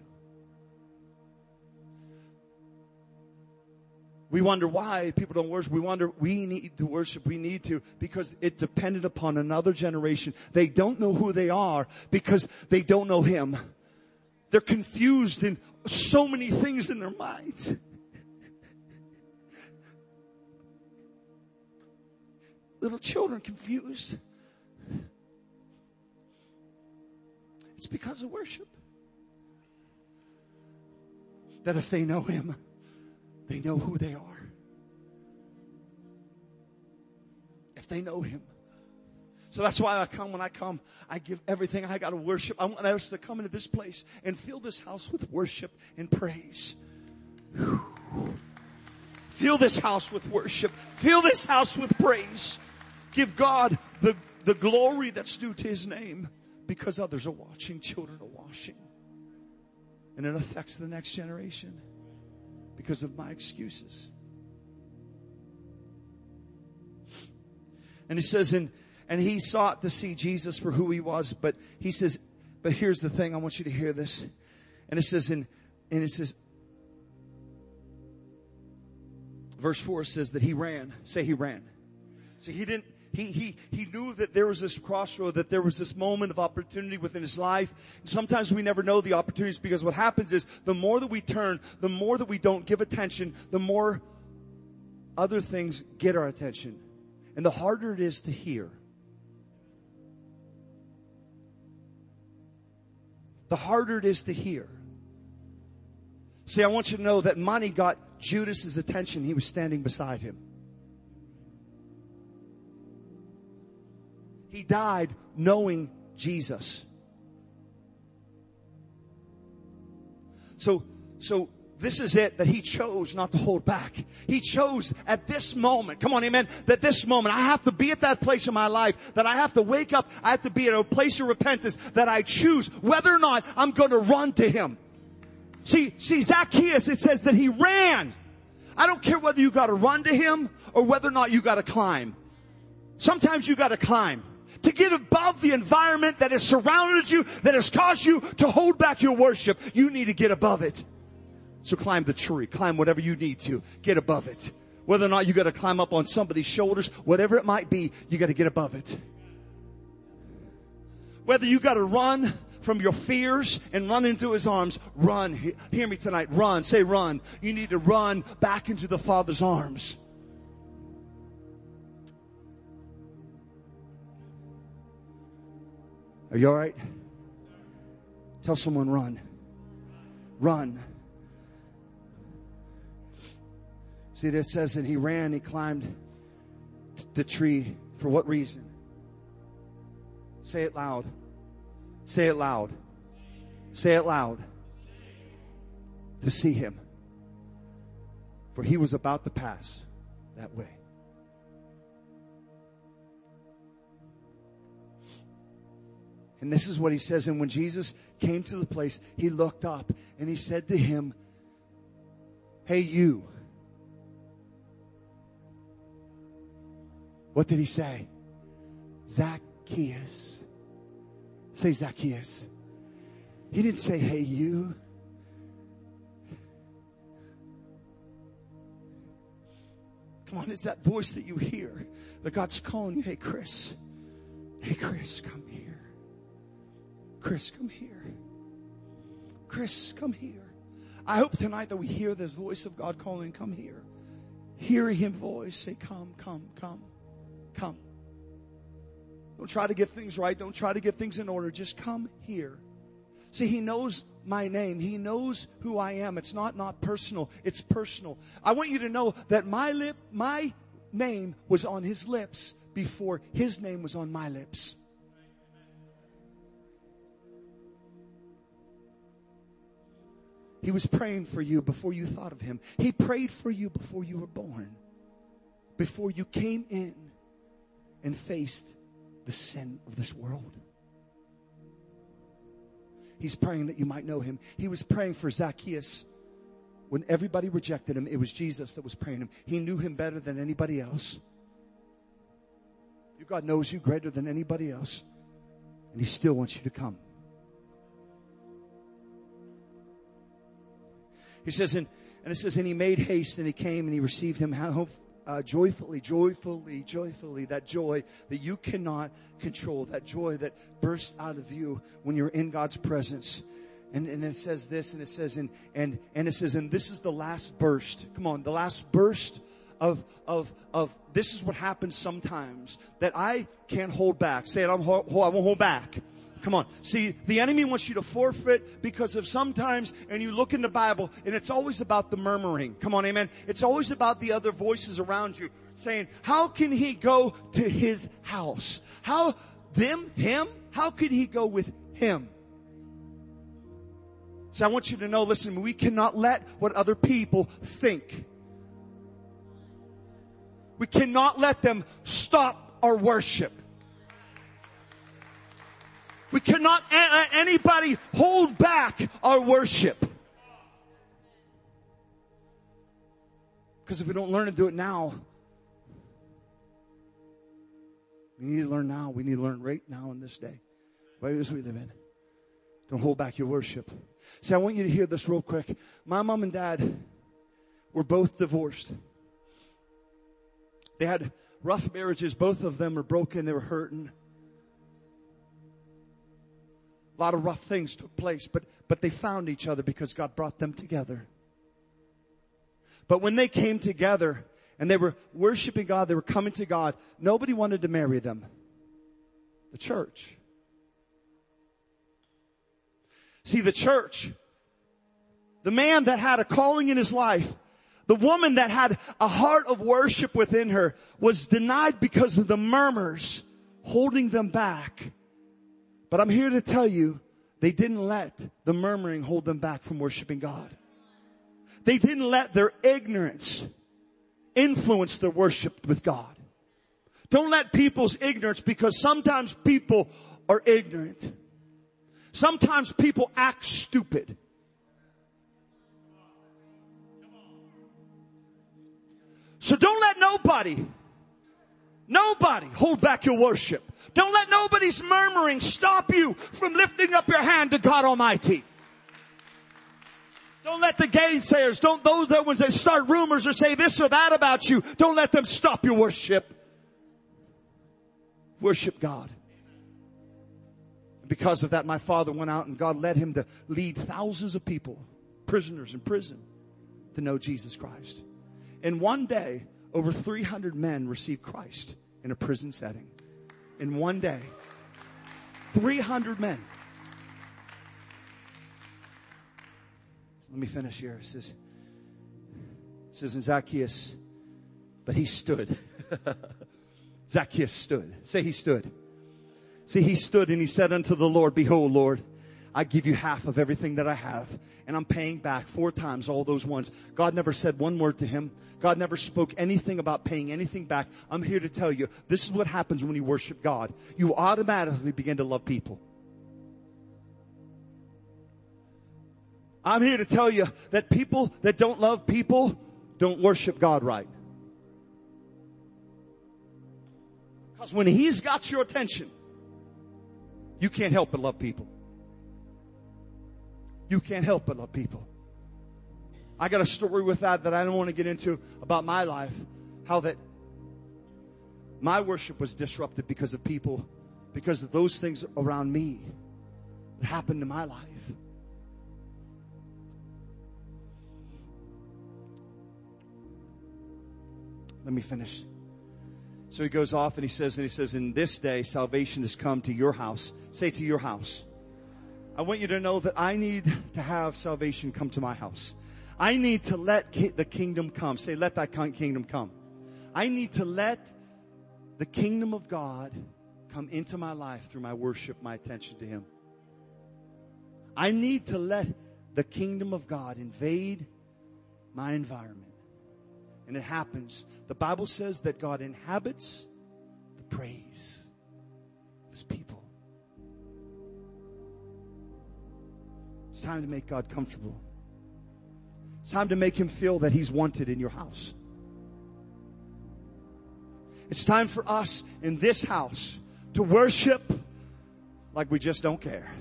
We wonder why people don't worship. We wonder we need to worship. We need to because it depended upon another generation. They don't know who they are because they don't know Him. They're confused in so many things in their minds. Little children confused. It's because of worship. That if they know Him, they know who they are. If they know Him. So that's why when I come, I give everything. I got to worship. I want us to come into this place and fill this house with worship and praise. Whew. Fill this house with worship. Fill this house with praise. Give God the glory that's due to His name, because others are watching, children are watching. And it affects the next generation because of my excuses. And he says, and he sought to see Jesus for who He was, but he says, but here's the thing, I want you to hear this. And it says verse 4 says that he ran. Say he ran. So he knew that there was this crossroad, that there was this moment of opportunity within his life. And sometimes we never know the opportunities, because what happens is the more that we turn, the more that we don't give attention, the more other things get our attention. And the harder it is to hear. The harder it is to hear. See, I want you to know that money got Judas's attention. He was standing beside him. He died knowing Jesus. So this is it, that he chose not to hold back. He chose at this moment, come on, amen, that this moment, I have to be at that place in my life, that I have to wake up, I have to be at a place of repentance, that I choose whether or not I'm going to run to Him. See, Zacchaeus, it says that he ran. I don't care whether you got to run to Him or whether or not you got to climb. Sometimes you got to climb. To get above the environment that has surrounded you, that has caused you to hold back your worship, you need to get above it. So climb the tree, climb whatever you need to, get above it. Whether or not you got to climb up on somebody's shoulders, whatever it might be, you got to get above it. Whether you got to run from your fears and run into His arms, run. Hear me tonight, run. Say run. You need to run back into the Father's arms. Are you all right? Tell someone, run. Run. See, it says that he ran, he climbed the tree. For what reason? Say it loud. Say it loud. Say it loud. To see Him. For he was about to pass that way. And this is what he says. And when Jesus came to the place, he looked up and he said to him, hey, you. What did he say? Zacchaeus. Say Zacchaeus. He didn't say, hey, you. Come on, it's that voice that you hear. That God's calling you, hey, Chris. Hey, Chris, come here. Chris, come here. Chris, come here. I hope tonight that we hear this voice of God calling, come here. Hear Him voice, say, come, come, come, come. Don't try to get things right. Don't try to get things in order. Just come here. See, He knows my name. He knows who I am. It's not personal. It's personal. I want you to know that my name was on His lips before His name was on my lips. He was praying for you before you thought of Him. He prayed for you before you were born. Before you came in and faced the sin of this world. He's praying that you might know Him. He was praying for Zacchaeus. When everybody rejected him, it was Jesus that was praying him. He knew him better than anybody else. Your God knows you greater than anybody else. And He still wants you to come. He says, and it says, and he made haste and he came and he received him joyfully. That joy that you cannot control. That joy that bursts out of you when you're in God's presence. And it says this, and it says, and it says, and this is the last burst. Come on, the last burst of this is what happens sometimes that I can't hold back. Say it, I won't hold back. Come on. See, the enemy wants you to forfeit because of sometimes, and you look in the Bible, and it's always about the murmuring. Come on, amen. It's always about the other voices around you saying, how can he go to his house? Him? How could he go with him? So I want you to know, listen, we cannot let what other people think We cannot let them stop our worship. We cannot let anybody hold back our worship. Because if we don't learn to do it now, we need to learn now. We need to learn right now in this day. Right as we live in. Don't hold back your worship. See, I want you to hear this real quick. My mom and dad were both divorced. They had rough marriages. Both of them were broken. They were hurting. A lot of rough things took place, but they found each other because God brought them together. But when they came together and they were worshiping God, they were coming to God, nobody wanted to marry them. The church. See, the church, the man that had a calling in his life, the woman that had a heart of worship within her, was denied because of the murmurs holding them back. But I'm here to tell you, they didn't let the murmuring hold them back from worshiping God. They didn't let their ignorance influence their worship with God. Don't let people's ignorance, because sometimes people are ignorant. Sometimes people act stupid. So don't let nobody hold back your worship. Don't let nobody's murmuring stop you from lifting up your hand to God Almighty. Don't let the gainsayers, those ones that start rumors or say this or that about you, don't let them stop your worship. Worship God. Because of that, my father went out and God led him to lead thousands of people, prisoners in prison, to know Jesus Christ. In one day, over 300 men received Christ in a prison setting. In one day. 300 men. Let me finish here. It says in Zacchaeus, but he stood. Zacchaeus stood. Say he stood. See, he stood and he said unto the Lord, behold, Lord, I give you half of everything that I have, and I'm paying back 4 times all those ones. God never said one word to him. God never spoke anything about paying anything back. I'm here to tell you, this is what happens when you worship God. You automatically begin to love people. I'm here to tell you that people that don't love people don't worship God right. Because when He's got your attention, you can't help but love people. You can't help but love people. I got a story with that I don't want to get into about my life. How that my worship was disrupted because of people, because of those things around me that happened in my life. Let me finish. So he goes off and he says, in this day, salvation has come to your house. Say to your house. I want you to know that I need to have salvation come to my house. I need to let the kingdom come. Say, let that kingdom come. I need to let the kingdom of God come into my life through my worship, my attention to Him. I need to let the kingdom of God invade my environment. And it happens. The Bible says that God inhabits the praise of His people. It's time to make God comfortable. It's time to make Him feel that He's wanted in your house. It's time for us in this house to worship like we just don't care.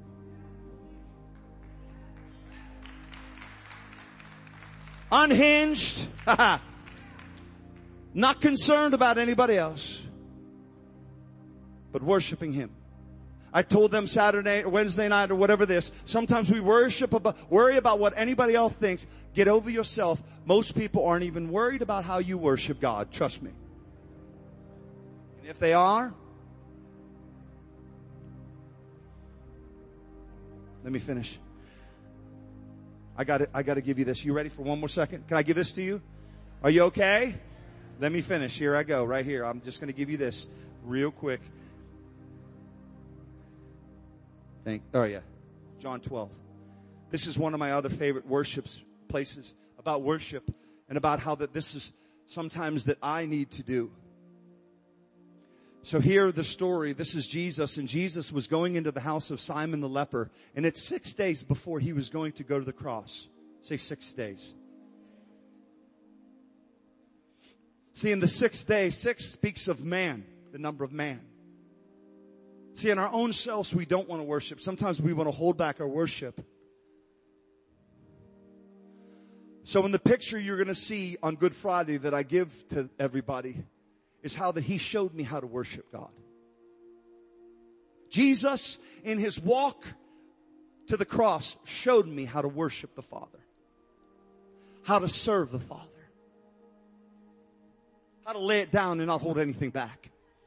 Unhinged. Not concerned about anybody else, but worshiping Him. I told them Saturday or Wednesday night or whatever this. Sometimes we worry about what anybody else thinks. Get over yourself. Most people aren't even worried about how you worship God. Trust me. And if they are, let me finish. I got to give you this. You ready for one more second? Can I give this to you? Are you okay? Let me finish. Here I go, right here. I'm just going to give you this real quick. John 12. This is one of my other favorite worship places about worship and about how that this is sometimes that I need to do. So hear the story. This is Jesus, and Jesus was going into the house of Simon the leper, and it's 6 days before he was going to go to the cross. Say 6 days. See, in the 6th day, 6 speaks of man, the number of man. See, in our own selves, we don't want to worship. Sometimes we want to hold back our worship. So in the picture you're going to see on Good Friday that I give to everybody is how that he showed me how to worship God. Jesus, in his walk to the cross, showed me how to worship the Father. How to serve the Father. How to lay it down and not hold anything back.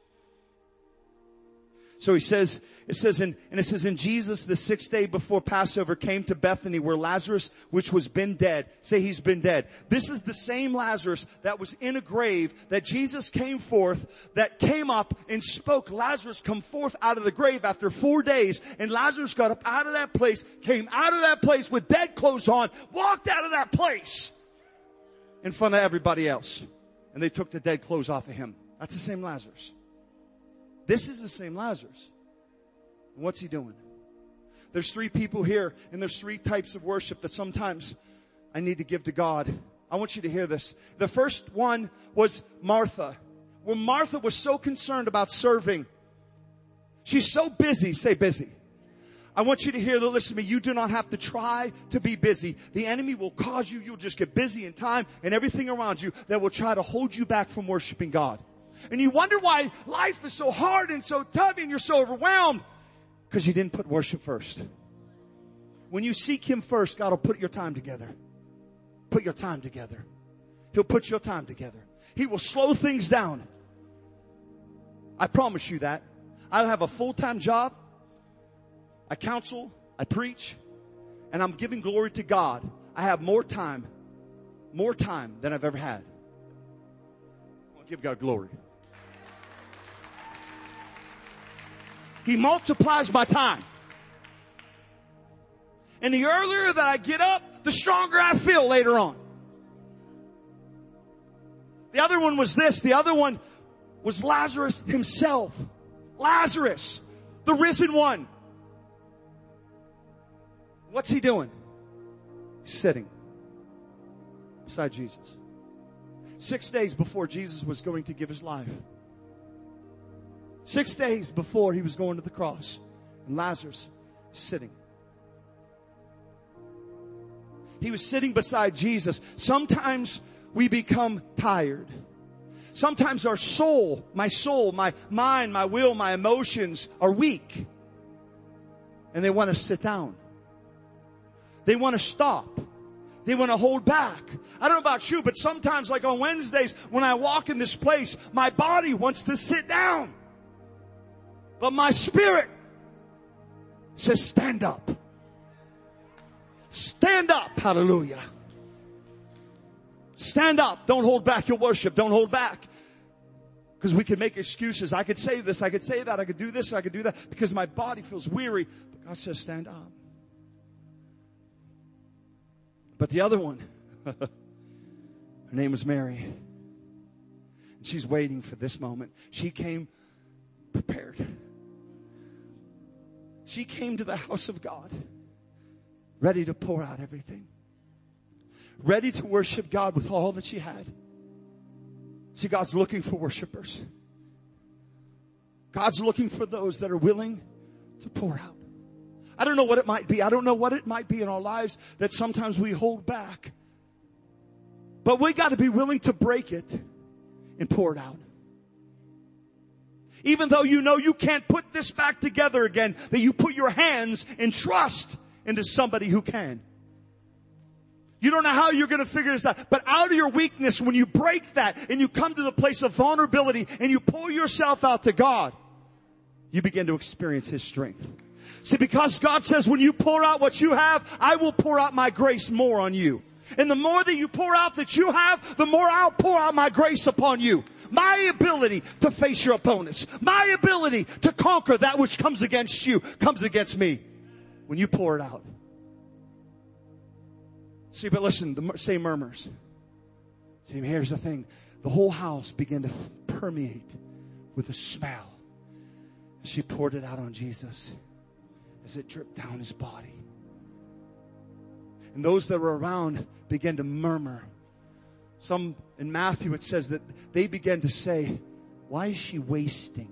So it says in Jesus, the 6th day before Passover, came to Bethany where Lazarus, which was been dead. Say he's been dead. This is the same Lazarus that was in a grave that Jesus came forth, that came up and spoke. Lazarus, come forth out of the grave after 4 days. And Lazarus got up out of that place, came out of that place with dead clothes on, walked out of that place in front of everybody else. And they took the dead clothes off of him. That's the same Lazarus. This is the same Lazarus. What's he doing? There's 3 people here, and there's 3 types of worship that sometimes I need to give to God. I want you to hear this. The first one was Martha. When Martha was so concerned about serving, she's so busy. Say busy. I want you to hear that, listen to me, you do not have to try to be busy. The enemy will cause you, you'll just get busy in time and everything around you that will try to hold you back from worshiping God. And you wonder why life is so hard and so tough and you're so overwhelmed. Because you didn't put worship first. When you seek him first, God will put your time together. Put your time together. He'll put your time together. He will slow things down. I promise you that. I have a full-time job. I counsel. I preach. And I'm giving glory to God. I have more time than I've ever had. I'll give God glory. He multiplies my time. And the earlier that I get up, the stronger I feel later on. The other one was this. The other one was Lazarus himself. Lazarus, the risen one. What's he doing? He's sitting beside Jesus. 6 days before Jesus was going to give his life. 6 days before he was going to the cross. And Lazarus sitting. He was sitting beside Jesus. Sometimes we become tired. Sometimes our soul, my mind, my will, my emotions are weak. And they want to sit down. They want to stop. They want to hold back. I don't know about you, but sometimes like on Wednesdays when I walk in this place, my body wants to sit down. But my spirit says stand up. Stand up. Hallelujah. Stand up. Don't hold back your worship. Don't hold back. Because we can make excuses. I could say this. I could say that. I could do this. I could do that. Because my body feels weary. But God says stand up. But the other one, her name was Mary. And she's waiting for this moment. She came prepared. She came to the house of God, ready to pour out everything. Ready to worship God with all that she had. See, God's looking for worshipers. God's looking for those that are willing to pour out. I don't know what it might be. I don't know what it might be in our lives that sometimes we hold back. But we got to be willing to break it and pour it out. Even though you know you can't put this back together again, that you put your hands and trust into somebody who can. You don't know how you're going to figure this out. But out of your weakness, when you break that and you come to the place of vulnerability and you pull yourself out to God, you begin to experience his strength. See, because God says when you pour out what you have, I will pour out my grace more on you. And the more that you pour out that you have, the more I'll pour out my grace upon you. My ability to face your opponents. My ability to conquer that which comes against you, comes against me. When you pour it out. See, but listen, say murmurs. See, here's the thing. The whole house began to permeate with a smell. She poured it out on Jesus as it dripped down his body. And those that were around began to murmur. Some, in Matthew, it says that they began to say, why is she wasting?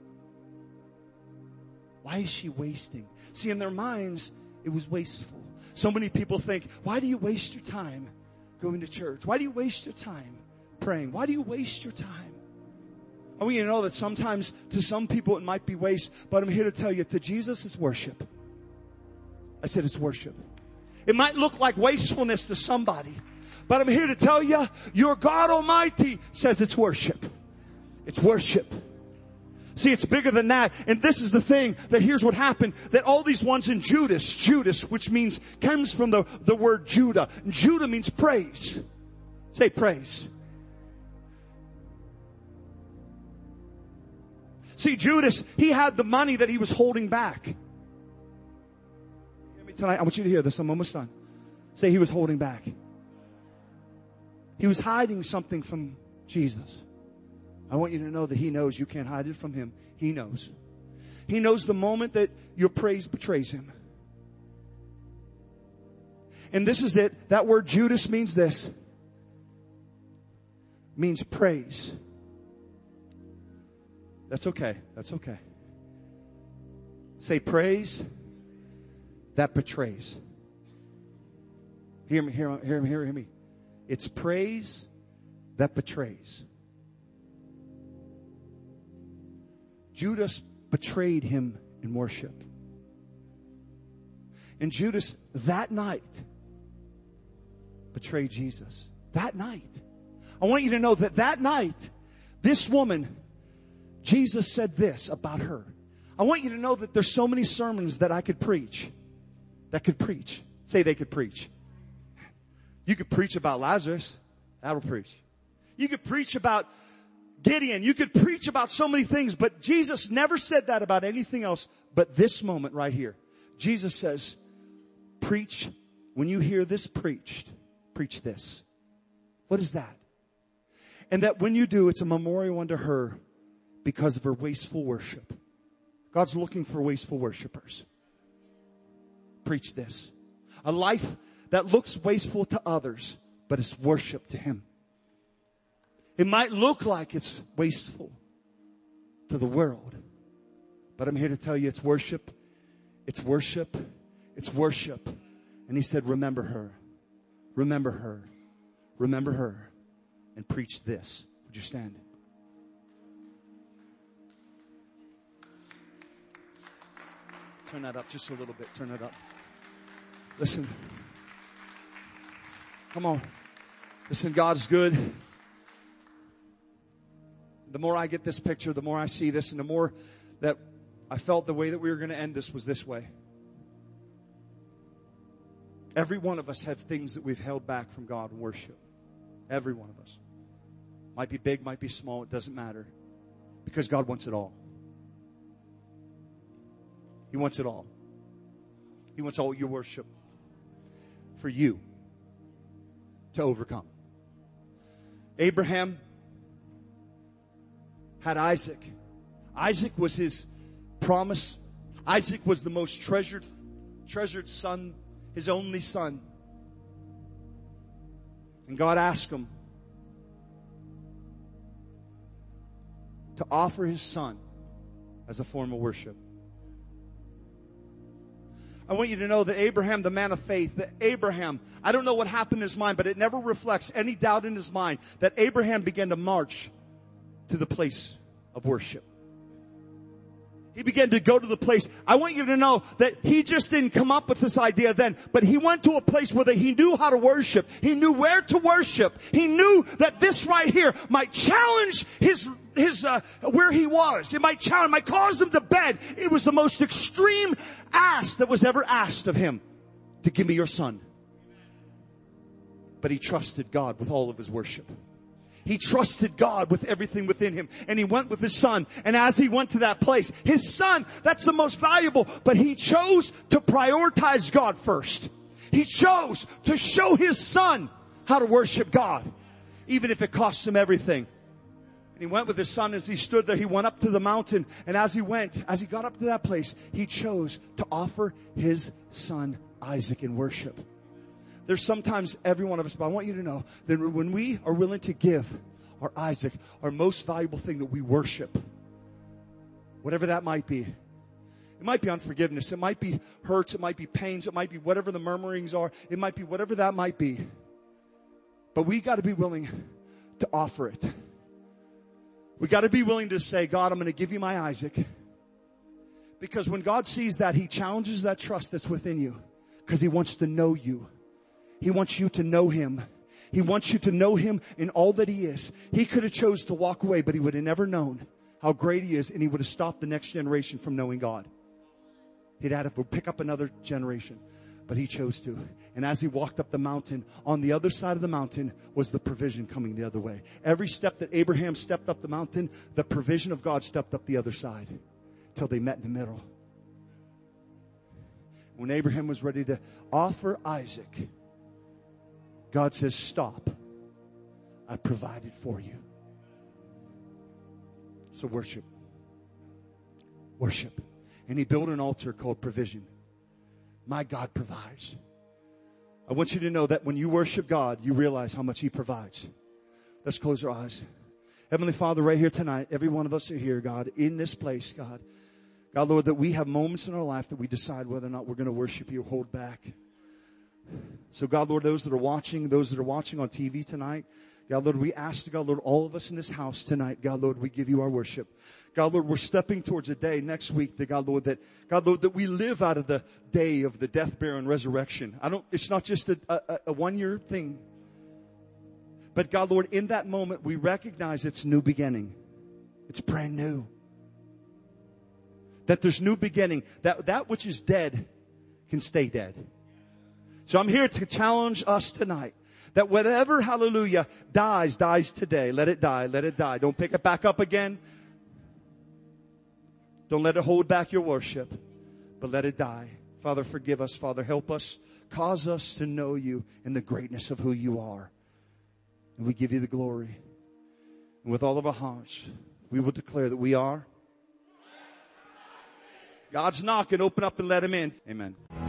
Why is she wasting? See, in their minds, it was wasteful. So many people think, why do you waste your time going to church? Why do you waste your time praying? Why do you waste your time? I want you to know that sometimes to some people it might be waste, but I'm here to tell you, to Jesus it's worship. I said it's worship. It might look like wastefulness to somebody, but I'm here to tell you, your God Almighty says it's worship. It's worship. See, it's bigger than that. And this is the thing, that here's what happened, that all these ones in Judas, which means, comes from the word Judah. Judah means praise. Say praise. See, Judas, he had the money that he was holding back. Hear me tonight. I want you to hear this. I'm almost done. Say he was holding back. He was hiding something from Jesus. I want you to know that he knows you can't hide it from him. He knows. He knows the moment that your praise betrays him. And this is it. That word Judas means this. Means praise. That's okay. That's okay. Say praise that betrays. Hear me, hear me. It's praise that betrays. Judas betrayed him in worship. And Judas that night betrayed Jesus. That night. I want you to know that night, this woman, Jesus said this about her. I want you to know that there's so many sermons that I could preach. That could preach. Say they could preach. You could preach about Lazarus. That'll preach. You could preach about Gideon. You could preach about so many things, but Jesus never said that about anything else but this moment right here. Jesus says, preach. When you hear this preached, preach this. What is that? And that when you do, it's a memorial unto her because of her wasteful worship. God's looking for wasteful worshipers. Preach this. A life that looks wasteful to others, but it's worship to him. It might look like it's wasteful to the world, but I'm here to tell you it's worship. It's worship. It's worship. And he said, remember her. Remember her. Remember her. And preach this. Would you stand? Turn that up just a little bit. Turn it up. Listen. Come on. Listen, God's good. The more I get this picture, the more I see this, and the more that I felt the way that we were going to end this was this way. Every one of us have things that we've held back from God in worship. Every one of us. Might be big, might be small, it doesn't matter. Because God wants it all. He wants it all. He wants all your worship for you to overcome. Abraham had Isaac. Isaac was his promise. Isaac was the most treasured son, his only son. And God asked him to offer his son as a form of worship. I want you to know that Abraham, the man of faith, that Abraham, I don't know what happened in his mind, but it never reflects any doubt in his mind that Abraham began to march to the place of worship. He began to go to the place. I want you to know that he just didn't come up with this idea then, but he went to a place where he knew how to worship. He knew where to worship. He knew that this right here might challenge his where he was. It might cause him to bend. It was the most extreme ask that was ever asked of him, to give me your son. But he trusted God with all of his worship. He trusted God with everything within him. And he went with his son. And as he went to that place, his son, that's the most valuable. But he chose to prioritize God first. He chose to show his son how to worship God. even if it costs him everything. And he went with his son. As he stood there, he went up to the mountain. And as he got up to that place, he chose to offer his son Isaac in worship. There's sometimes every one of us, but I want you to know that when we are willing to give our Isaac, our most valuable thing that we worship, whatever that might be. It might be unforgiveness. It might be hurts. It might be pains. It might be whatever the murmurings are. It might be whatever that might be. But we got to be willing to offer it. We got to be willing to say, God, I'm going to give you my Isaac. Because when God sees that, He challenges that trust that's within you. Because He wants to know you. He wants you to know Him. He wants you to know Him in all that He is. He could have chose to walk away, but He would have never known how great He is, and He would have stopped the next generation from knowing God. He'd had to pick up another generation, but He chose to. And as He walked up the mountain, on the other side of the mountain was the provision coming the other way. Every step that Abraham stepped up the mountain, the provision of God stepped up the other side till they met in the middle. When Abraham was ready to offer Isaac, God says, stop. I provided for you. So worship. Worship. And He built an altar called provision. My God provides. I want you to know that when you worship God, you realize how much He provides. Let's close our eyes. Heavenly Father, right here tonight, every one of us are here, God, in this place, God. God, Lord, that we have moments in our life that we decide whether or not we're going to worship You or hold back. So God, Lord, those that are watching on TV tonight, God, Lord, we ask, God, Lord, all of us in this house tonight, God, Lord, we give You our worship. God, Lord, we're stepping towards a day next week that, God, Lord, that we live out of the day of the death, burial, and resurrection. It's not just a 1 year thing. But God, Lord, in that moment, we recognize it's new beginning. It's brand new. That there's new beginning. That which is dead can stay dead. So I'm here to challenge us tonight. That whatever, hallelujah, dies today. Let it die. Let it die. Don't pick it back up again. Don't let it hold back your worship, but let it die. Father, forgive us. Father, help us. Cause us to know You in the greatness of who You are. And we give You the glory. And with all of our hearts, we will declare that we are. God's knocking. Open up and let Him in. Amen.